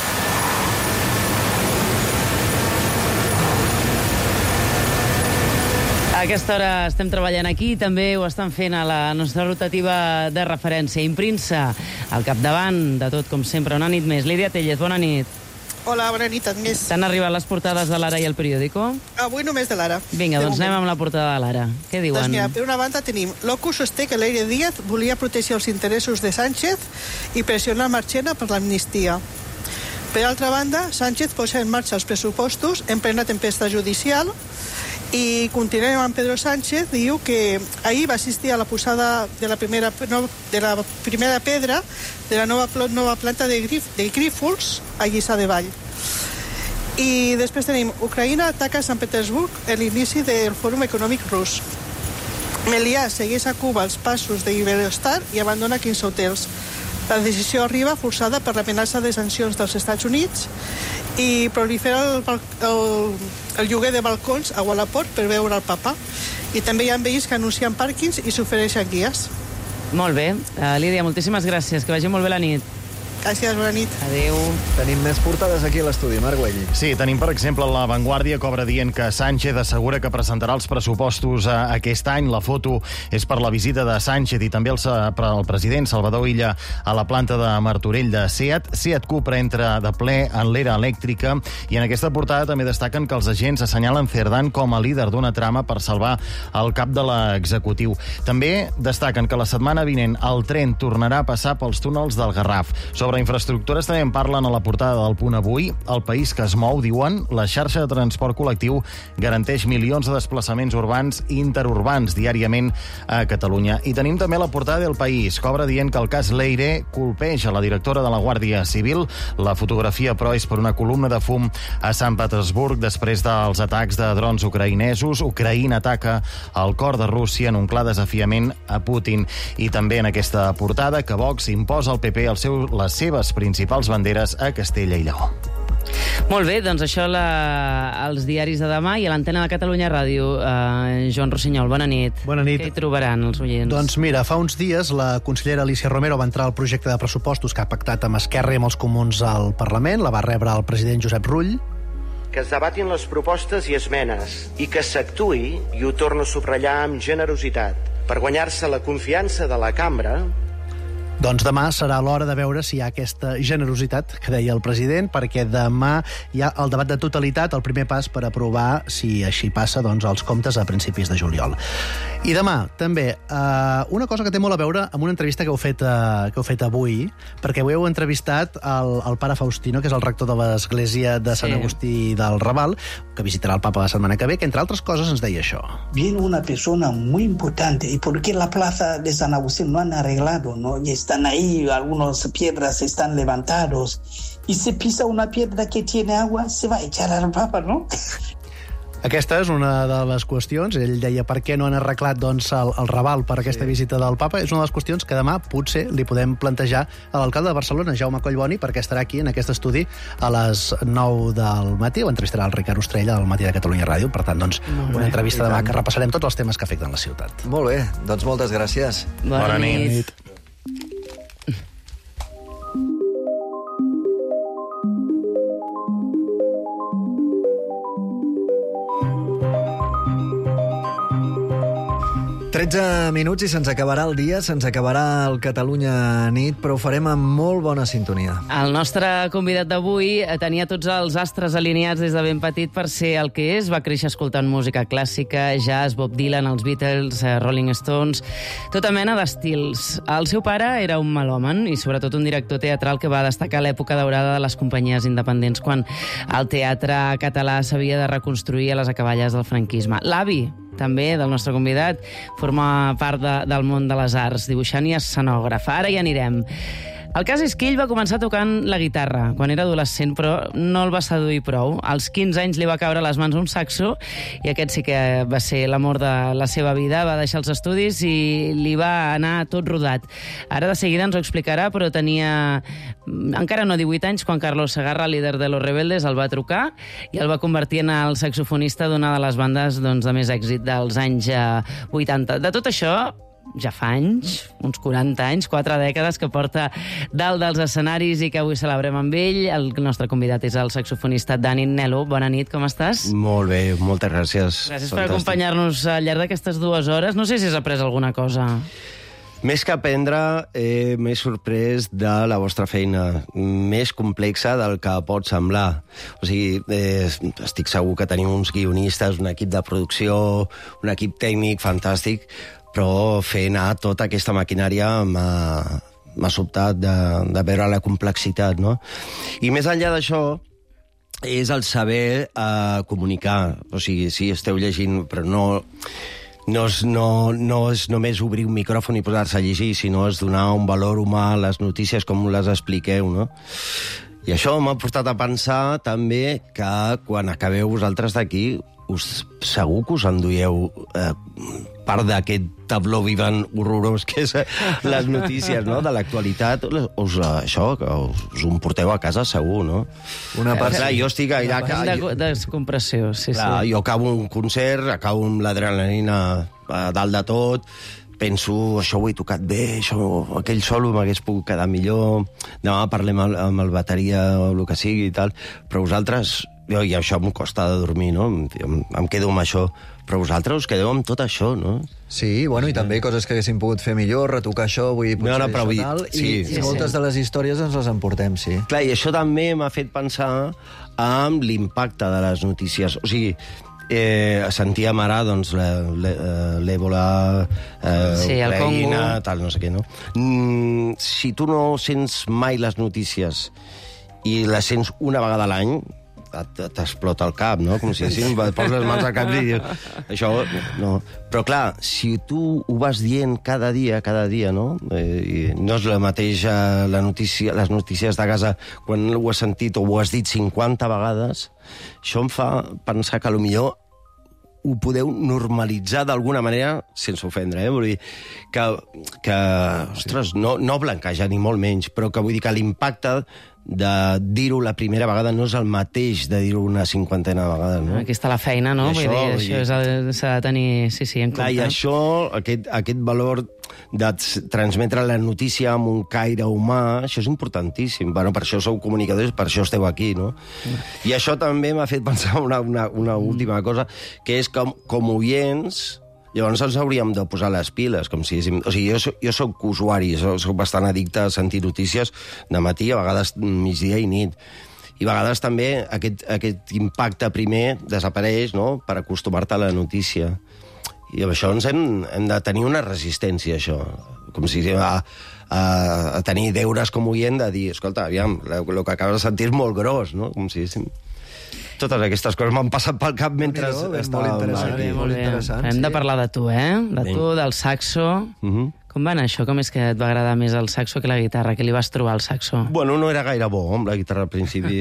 A aquesta hora estem treballant aquí, també ho estan fent a la nostra rotativa de referència. Imprínsa, al capdavant de tot, com sempre, una nit més. Lídia Tellez, bona nit. Hola, bona nit, Agnès. T'han arribat les portades de l'Ara i el Periódico? Avui només de l'Ara. Vinga, doncs anem amb la portada de l'Ara. Què diuen? Doncs mira, per una banda tenim l'OCU sosté que Leire Díaz volia protegir els interessos de Sánchez i pressionar Marchena per l'amnistia. Per altra banda, Sánchez posa en marxa els pressupostos en plena tempesta judicial. I continuem amb Pedro Sánchez, diu que ahir va assistir a la posada de la primera pedra de la nova planta de Grífols a Lliçà de Vall. I després tenim Ucraïna ataca Sant Petersburg en l'inici del Fòrum Econòmic Rus. Melià segueix a Cuba els passos d'Iberostar i abandona 15 hotels. La decisió arriba forçada per l'amenaça de sancions dels Estats Units i prolifera el lloguer de balcons a Wallaport per veure el papa. I també hi ha veïns que anuncien pàrquings i s'ofereixen guies. Molt bé. Lídia, moltíssimes gràcies. Que vagi molt bé la nit. Gràcies, bona nit. Adéu. Tenim més portades aquí a l'estudi, Marc Güell. Sí, tenim, per exemple, La Vanguardia cobra dient que Sánchez assegura que presentarà els pressupostos aquest any. La foto és per la visita de Sánchez i també el president Salvador Illa a la planta de Martorell de SEAT. SEAT Cupra entra de ple en l'era elèctrica i en aquesta portada també destaquen que els agents assenyalen Cerdán com a líder d'una trama per salvar el cap de l'executiu. També destaquen que la setmana vinent el tren tornarà a passar pels túnels del Garraf. Sobre infraestructures també en parlen a la portada del Punt Avui. El país que es mou, diuen, la xarxa de transport col·lectiu garanteix milions de desplaçaments urbans i interurbans diàriament a Catalunya. I tenim també la portada del País. Cobra dient que el cas Leire colpeja la directora de la Guàrdia Civil. La fotografia, però, és per una columna de fum a Sant Petersburg després dels atacs de drons ucraïnesos. Ucraïna ataca el cor de Rússia en un clar desafiament a Putin. I també en aquesta portada que Vox imposa al PP les seves principals banderes a Castella i Lleó. Molt bé, doncs això als diaris de demà i a l'antena de Catalunya Ràdio. Joan Rossinyol, bona nit. Bona nit. Què hi trobaran els oients? Doncs mira, fa uns dies la consellera Alicia Romero va entrar al projecte de pressupostos que ha pactat amb Esquerra i amb els comuns al Parlament. La va rebre el president Josep Rull. Que es debatin les propostes i esmenes i que s'actuï, i ho torno a subratllar amb generositat, per guanyar-se la confiança de la cambra. Doncs demà serà l'hora de veure si hi ha aquesta generositat que deia el president, perquè demà hi ha el debat de totalitat, el primer pas per aprovar, si així passa, doncs, els comptes a principis de juliol. I demà, també, una cosa que té molt a veure amb una entrevista que heu fet avui, perquè avui heu entrevistat el pare Faustino, que és el rector de l'església de Sant Agustí del Raval, que visitarà el papa la setmana que ve, que, entre altres coses, ens deia això. Viene una persona muy importante, y porque la plaza de San Agustín no han arreglado, ¿no? Y están ahí, algunas piedras están levantados, y se pisa una piedra que tiene agua, se va a echar al papa, ¿no? Aquesta és una de les qüestions. Ell deia per què no han arreglat doncs, el Raval per aquesta visita del papa. És una de les qüestions que demà potser li podem plantejar a l'alcalde de Barcelona, Jaume Collboni, perquè estarà aquí en aquest estudi a les 9 del matí. Ho entrevistarà el Ricard Ostrell al Matí de Catalunya Ràdio. Per tant, doncs, una entrevista demà que repassarem tots els temes que afecten la ciutat. Molt bé, doncs moltes gràcies. Bona nit. Tretze minuts i se'ns acabarà el dia, se'ns acabarà el Catalunya nit, però ho farem amb molt bona sintonia. El nostre convidat d'avui tenia tots els astres alineats des de ben petit per ser el que és. Va créixer escoltant música clàssica, jazz, Bob Dylan, els Beatles, Rolling Stones, tota mena d'estils. El seu pare era un melòman i sobretot un director teatral que va destacar l'època daurada de les companyies independents quan el teatre català s'havia de reconstruir a les acaballes del franquisme. L'avi, també, del nostre convidat, forma part del món de les arts, dibuixant i escenògraf. Ara hi anirem. El cas és que ell va començar tocant la guitarra quan era adolescent, però no el va seduir prou. Als 15 anys li va caure a les mans un saxo i aquest sí que va ser l'amor de la seva vida. Va deixar els estudis i li va anar tot rodat. Ara de seguida ens ho explicarà, però tenia encara no 18 anys quan Carlos Segarra, líder de Los Rebeldes, el va trucar i el va convertir en el saxofonista d'una de les bandes de més èxit dels anys 80. De tot això ja fa anys, uns 40 anys, 4 dècades que porta dalt dels escenaris i que avui celebrem amb ell. El nostre convidat és el saxofonista Dani Nelo. Bona nit, com estàs? Molt bé, moltes gràcies. Gràcies per acompanyar-nos al llarg d'aquestes 2 hores. No sé si has après alguna cosa. Més que aprendre, m'he sorprès de la vostra feina, més complexa del que pot semblar. O sigui, estic segur que teniu uns guionistes, un equip de producció, un equip tècnic fantàstic, però fer anar tota aquesta maquinària m'ha sobtat de veure la complexitat, no? I més enllà d'això, és el saber comunicar. O sigui, sí, esteu llegint, però no és només obrir un micròfon i posar-se a llegir, sinó és donar un valor humà a les notícies com les expliqueu, no? I això m'ha portat a pensar també que quan acabeu vosaltres d'aquí segur que us enduieu part d'aquest tabló vivant horrorós que és les notícies, no?, de l'actualitat. Això, que us ho porteu a casa segur, no? Una part... Clar, jo estic allà... De descompressió, sí. Jo acabo un concert, acabo amb l'adrenalina a dalt de tot, penso, això ho he tocat bé, aquell solo m'hagués pogut quedar millor, demà parlem amb el bateria o el que sigui i tal, però vosaltres... I això em costa de dormir, no? Em quedo amb això. Però vosaltres us quedeu amb tot això, no? Sí, bueno, i també coses que haguéssim pogut fer millor, retocar això, vull dir, potser això tal, i moltes de les històries ens les emportem, sí. Clar, i això també m'ha fet pensar en l'impacte de les notícies. O sigui, sentíem ara, doncs, l'Èbola, Ucraïna, tal, no sé què, no? Si tu no sents mai les notícies i les sents una vegada a l'any, t'explota el cap, no? Com si et poses les mans al cap i dius... Això, no. Però, clar, si tu ho vas dient cada dia, no? I no és la mateixa les notícies de casa quan ho has sentit o ho has dit 50 vegades, això em fa pensar que potser ho podeu normalitzar d'alguna manera, sense ofendre, vull dir, que ostres, no blanquejar ni molt menys, però que vull dir que l'impacte de dir-ho la primera vegada no és el mateix de dir-ho una cinquantena de vegades, no? Aquí està la feina, no? Vull dir, això s'ha de tenir, sí, en compte. I això, aquest valor de transmetre la notícia amb un caire humà, això és importantíssim. Bueno, per això sou comunicadors, per això esteu aquí, no? I això també m'ha fet pensar una última cosa, que és que com oients... Llavors ens hauríem de posar les piles, com si... O sigui, jo soc usuari, soc bastant addicte a sentir notícies de matí, a vegades migdia i nit. I a vegades també aquest impacte primer desapareix, no?, per acostumar-te a la notícia. I amb això hem de tenir una resistència, això. Com si a tenir deures com oient de dir, escolta, aviam, el que acabes de sentir és molt gros, no? Com si... Totes aquestes coses m'han passat pel cap mentre estava... Molt interessant. Hem de parlar de tu, De tu, del saxo. Com va anar això? Com és que et va agradar més el saxo que la guitarra? Què li vas trobar al saxo? Bueno, no era gaire bo amb la guitarra al principi.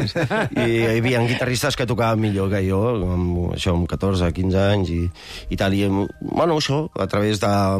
I hi havia guitarristes que tocaven millor que jo, amb 14, 15 anys i tal. I, bueno, això, a través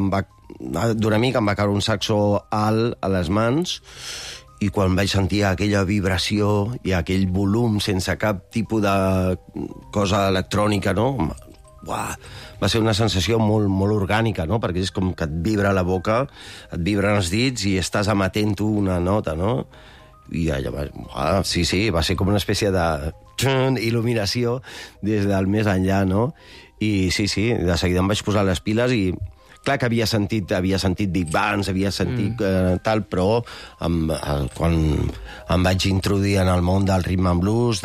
d'un amic em va caure un saxo alt a les mans, i quan vaig sentir aquella vibració i aquell volum sense cap tipus de cosa electrònica, no? Uah, va ser una sensació molt, molt orgànica, no? Perquè és com que et vibra la boca, et vibren els dits i estàs amatent una nota, no? I allà, sí, va ser com una espècie de il·luminació des del més enllà, no? I sí, de seguida em vaig posar les piles i... Clar que havia sentit Big Bands, havia sentit tal, però quan em vaig introduir en el món del rhythm and blues,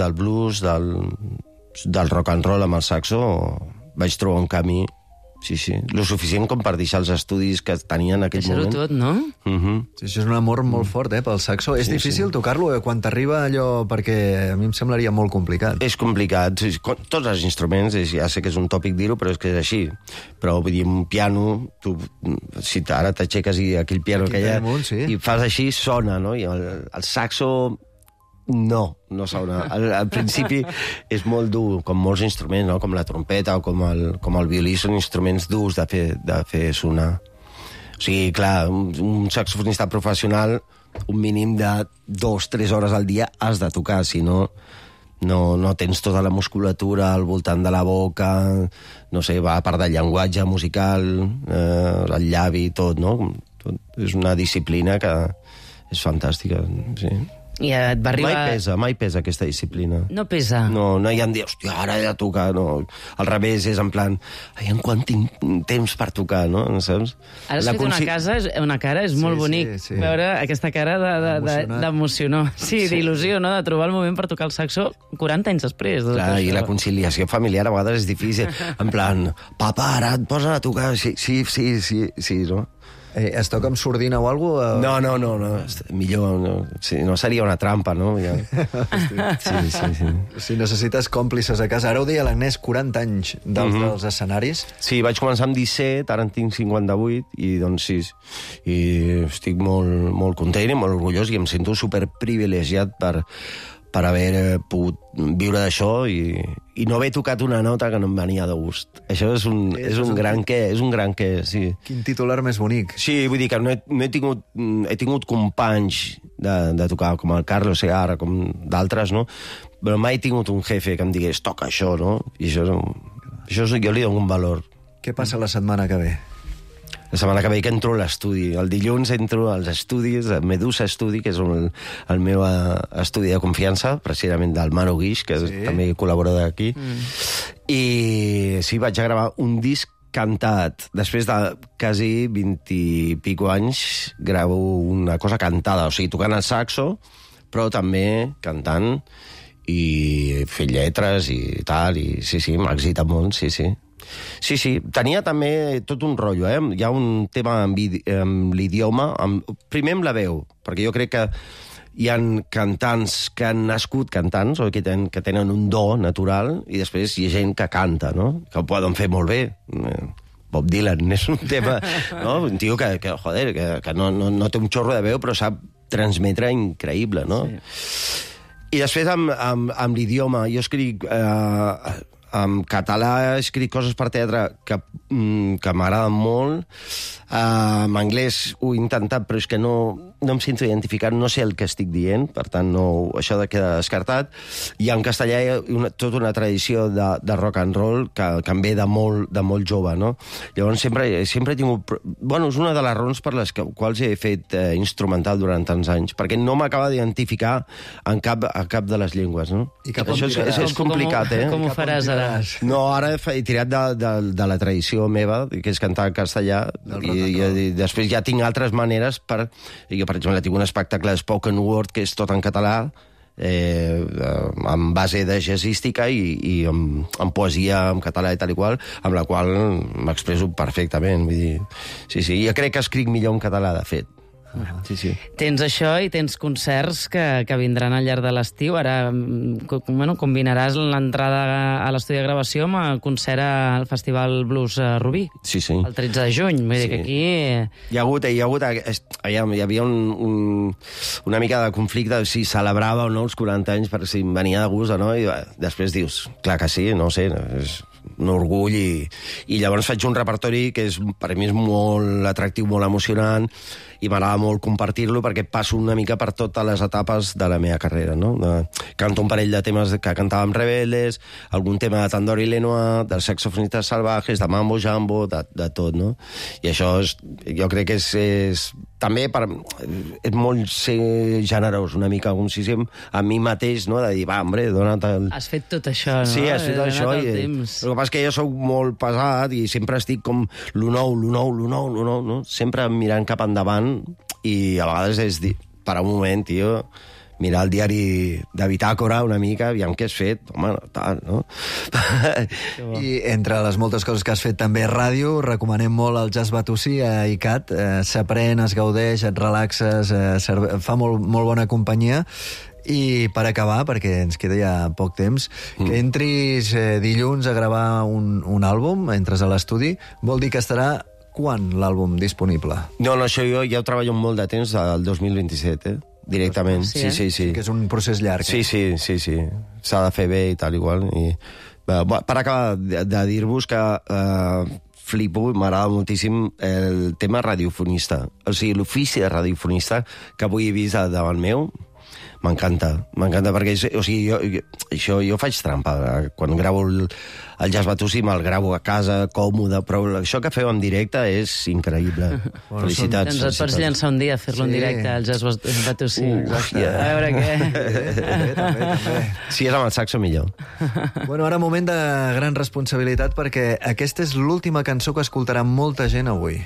del rock and roll amb el saxo, vaig trobar un camí, sí, lo suficient com per deixar els estudis que tenia en aquell moment. Deixar-ho tot, no? Sí, això és un amor molt fort, pel saxo. És difícil tocar-lo quan t'arriba allò, perquè a mi em semblaria molt complicat. És complicat. Tots els instruments, ja sé que és un tòpic dir-ho, però és que és així. Però vull dir, un piano, tu, si ara t'aixeques i aquell piano que hi ha, i fas així, sona, no? I el saxo... No sona. Al principi és molt dur, com molts instruments, no? Com la trompeta o com el violí, són instruments durs de fer sonar. O sigui, clar, un saxofonista professional, un mínim de 2-3 hores al dia has de tocar, si no tens tota la musculatura al voltant de la boca, no sé, va a part del llenguatge musical, el llavi, tot, no? És una disciplina que és fantàstica, sí. I et va arribar... Mai pesa aquesta disciplina. No pesa? No hi ha de dir, hòstia, ara he de tocar, no. Al revés, és en plan, en quant tinc temps per tocar, no? Saps? Ara has fet una cara, és molt bonic veure aquesta cara d'emoció, no? Sí, d'il·lusió, no? De trobar el moment per tocar el saxo 40 anys després. Clar, i la conciliació familiar a vegades és difícil. En plan, papa, ara et posa a tocar, sí, no? Es toca amb sordina o alguna cosa? No. Millor, no seria una trampa, no? Sí. Si necessites còmplices a casa. Ara ho deia l'Agnès, 40 anys dels escenaris. Sí, vaig començar amb 17, ara en tinc 58, i doncs sí. I estic molt, molt content i molt orgullós, i em sento superprivilegiat per haver pogut viure d'això i i no haver tocat una nota que no em venia de gust. Això és un gran què, sí. Quin titular més bonic. Sí, vull dir que he tingut companys de tocar, com el Carlos Segarra, com d'altres, no? Però mai he tingut un jefe que em digués, toca això, no? I això jo li dono un valor. Què passa la setmana que ve? La setmana que ve que entro a l'estudi. El dilluns entro als estudis, a Medusa Estudi, que és el meu estudi de confiança, precisament del Manu Guix, que també col·labora d'aquí. I sí, vaig a gravar un disc cantat. Després de quasi 20 i pico anys gravo una cosa cantada, o sigui, tocant el saxo, però també cantant i fent lletres i tal, i sí, m'excita molt, sí. Sí, tenia també tot un rotllo, Hi ha un tema amb l'idioma, primer amb la veu, perquè jo crec que hi ha cantants que han nascut cantants, o que tenen un do natural, i després hi ha gent que canta, no? Que ho poden fer molt bé. Bob Dylan és un tema, no? Un tio que no té un xorro de veu, però sap transmetre increïble, no? Sí. I després amb l'idioma, jo escric en català, escric coses per teatre que m'agraden molt. En anglès ho he intentat, però és que no em sento identificat, no sé el que estic dient, per tant, això queda descartat. I en castellà hi ha tota una tradició de rock and roll que em ve de molt jove, no? Llavors sempre he tingut... Bueno, és una de les raons per les quals he fet instrumental durant tants anys, perquè no m'acaba d'identificar a cap de les llengües, no? Això és complicat, Com ho faràs ara? No, ara he tirat de la tradició meva, que és cantar en castellà, i després ja tinc altres maneres jo, per exemple, tinc un espectacle de spoken word que és tot en català, amb base de jazzística i amb poesia en català i tal i qual, amb la qual m'expreso perfectament. Vull dir, sí, jo crec que escric millor en català, de fet. Sí. Tens això i tens concerts que vindran al llarg de l'estiu. Ara combinaràs l'entrada a l'estudi de gravació amb el concert al Festival Blues Rubí. Sí. El 13 de juny. Vull dir que aquí... Hi havia una mica de conflicte si celebrava o no els 40 anys, per si em venia de gust o no, i després dius, clar que sí, no sé, és un orgull, i llavors faig un repertori que per mi és molt atractiu, molt emocionant, i m'agrada molt compartir-lo perquè passo una mica per totes les etapes de la meva carrera, no? Canto un parell de temes que cantàvem Rebeldes, algun tema de Tandori Lenoir, dels Saxofonistes Salvajes, de Mambo Jambo, de tot, no? I això jo crec que és també és molt ser generós, una mica com si a mi mateix, no? De dir, va, hombre, dona't el... Has fet tot això, no? Sí, has fet això. El que passa és que jo soc molt pesat i sempre estic com lo nou, no? Sempre mirant cap endavant, i a vegades és dir, per un moment, tio, mirar el diari de bitàcora una mica, aviam què has fet, home, tal, no? I entre les moltes coses que has fet també ràdio, recomanem molt el Jazz Batussí a ICAT, s'aprèn, es gaudeix, et relaxes, fa molt bona companyia. I per acabar, perquè ens queda ja poc temps, que entris dilluns a gravar un àlbum, entres a l'estudi, vol dir que estarà quan l'àlbum disponible? No, això jo ja ho treballo molt de temps, del 2027, directament. Sí. Que és un procés llarg. Sí. S'ha de fer bé i tal, igual. Per acabar de dir-vos que flipo, m'agrada moltíssim el tema radiofonista. O sigui, l'ofici de radiofonista que avui he vist davant meu, m'encanta, perquè jo faig trampa. Quan gravo el Jazz Batussí me'l gravo a casa, còmode, però això que feu en directe és increïble. Felicitats. Doncs et pots llançar un dia a fer-lo en directe al Jazz Batussí. A veure què... També. Si és amb el saxo, millor. Bueno, ara moment de gran responsabilitat, perquè aquesta és l'última cançó que escoltarà molta gent avui.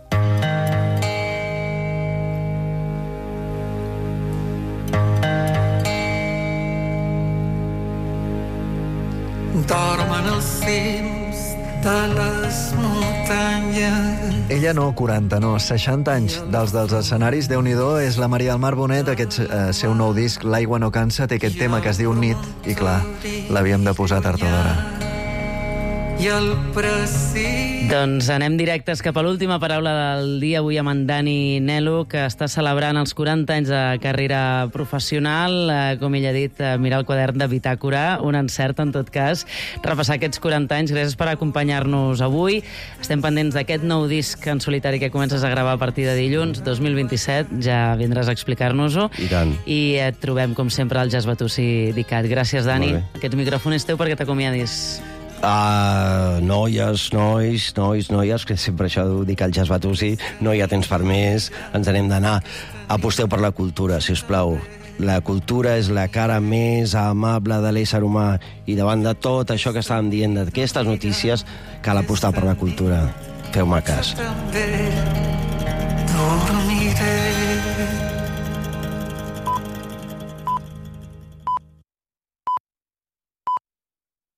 Dormen els cims de les muntanyes. Ella no, 40, no, 60 anys dels escenaris, Déu-n'hi-do, és la Maria del Mar Bonet. Aquest seu nou disc, L'aigua no cansa, té aquest tema que es diu Nit, i clar, l'havíem de posar tard o d'hora. i el present. Doncs anem directes cap a l'última paraula del dia, avui amb en Dani Nelo, que està celebrant els 40 anys de carrera professional. Com ell ha dit, mirar el quadern de bitàcora, un encert en tot cas. Repassar aquests 40 anys, gràcies per acompanyar-nos avui. Estem pendents d'aquest nou disc en solitari que comences a gravar a partir de dilluns, 2027, ja vindràs a explicar-nos-ho. I tant. I et trobem, com sempre, al Jazz Batussi d'ICAT. Gràcies, Dani. Aquest micròfon és teu perquè t'acomiadis. Noies, noies, que sempre això ho dic al Jazz Batussi, no hi ha temps per més, ens n'hem d'anar. Aposteu per la cultura, si us plau. La cultura és la cara més amable de l'ésser humà i davant de tot això que estàvem dient d'aquestes notícies, cal apostar per la cultura. Feu-me cas. Dormiré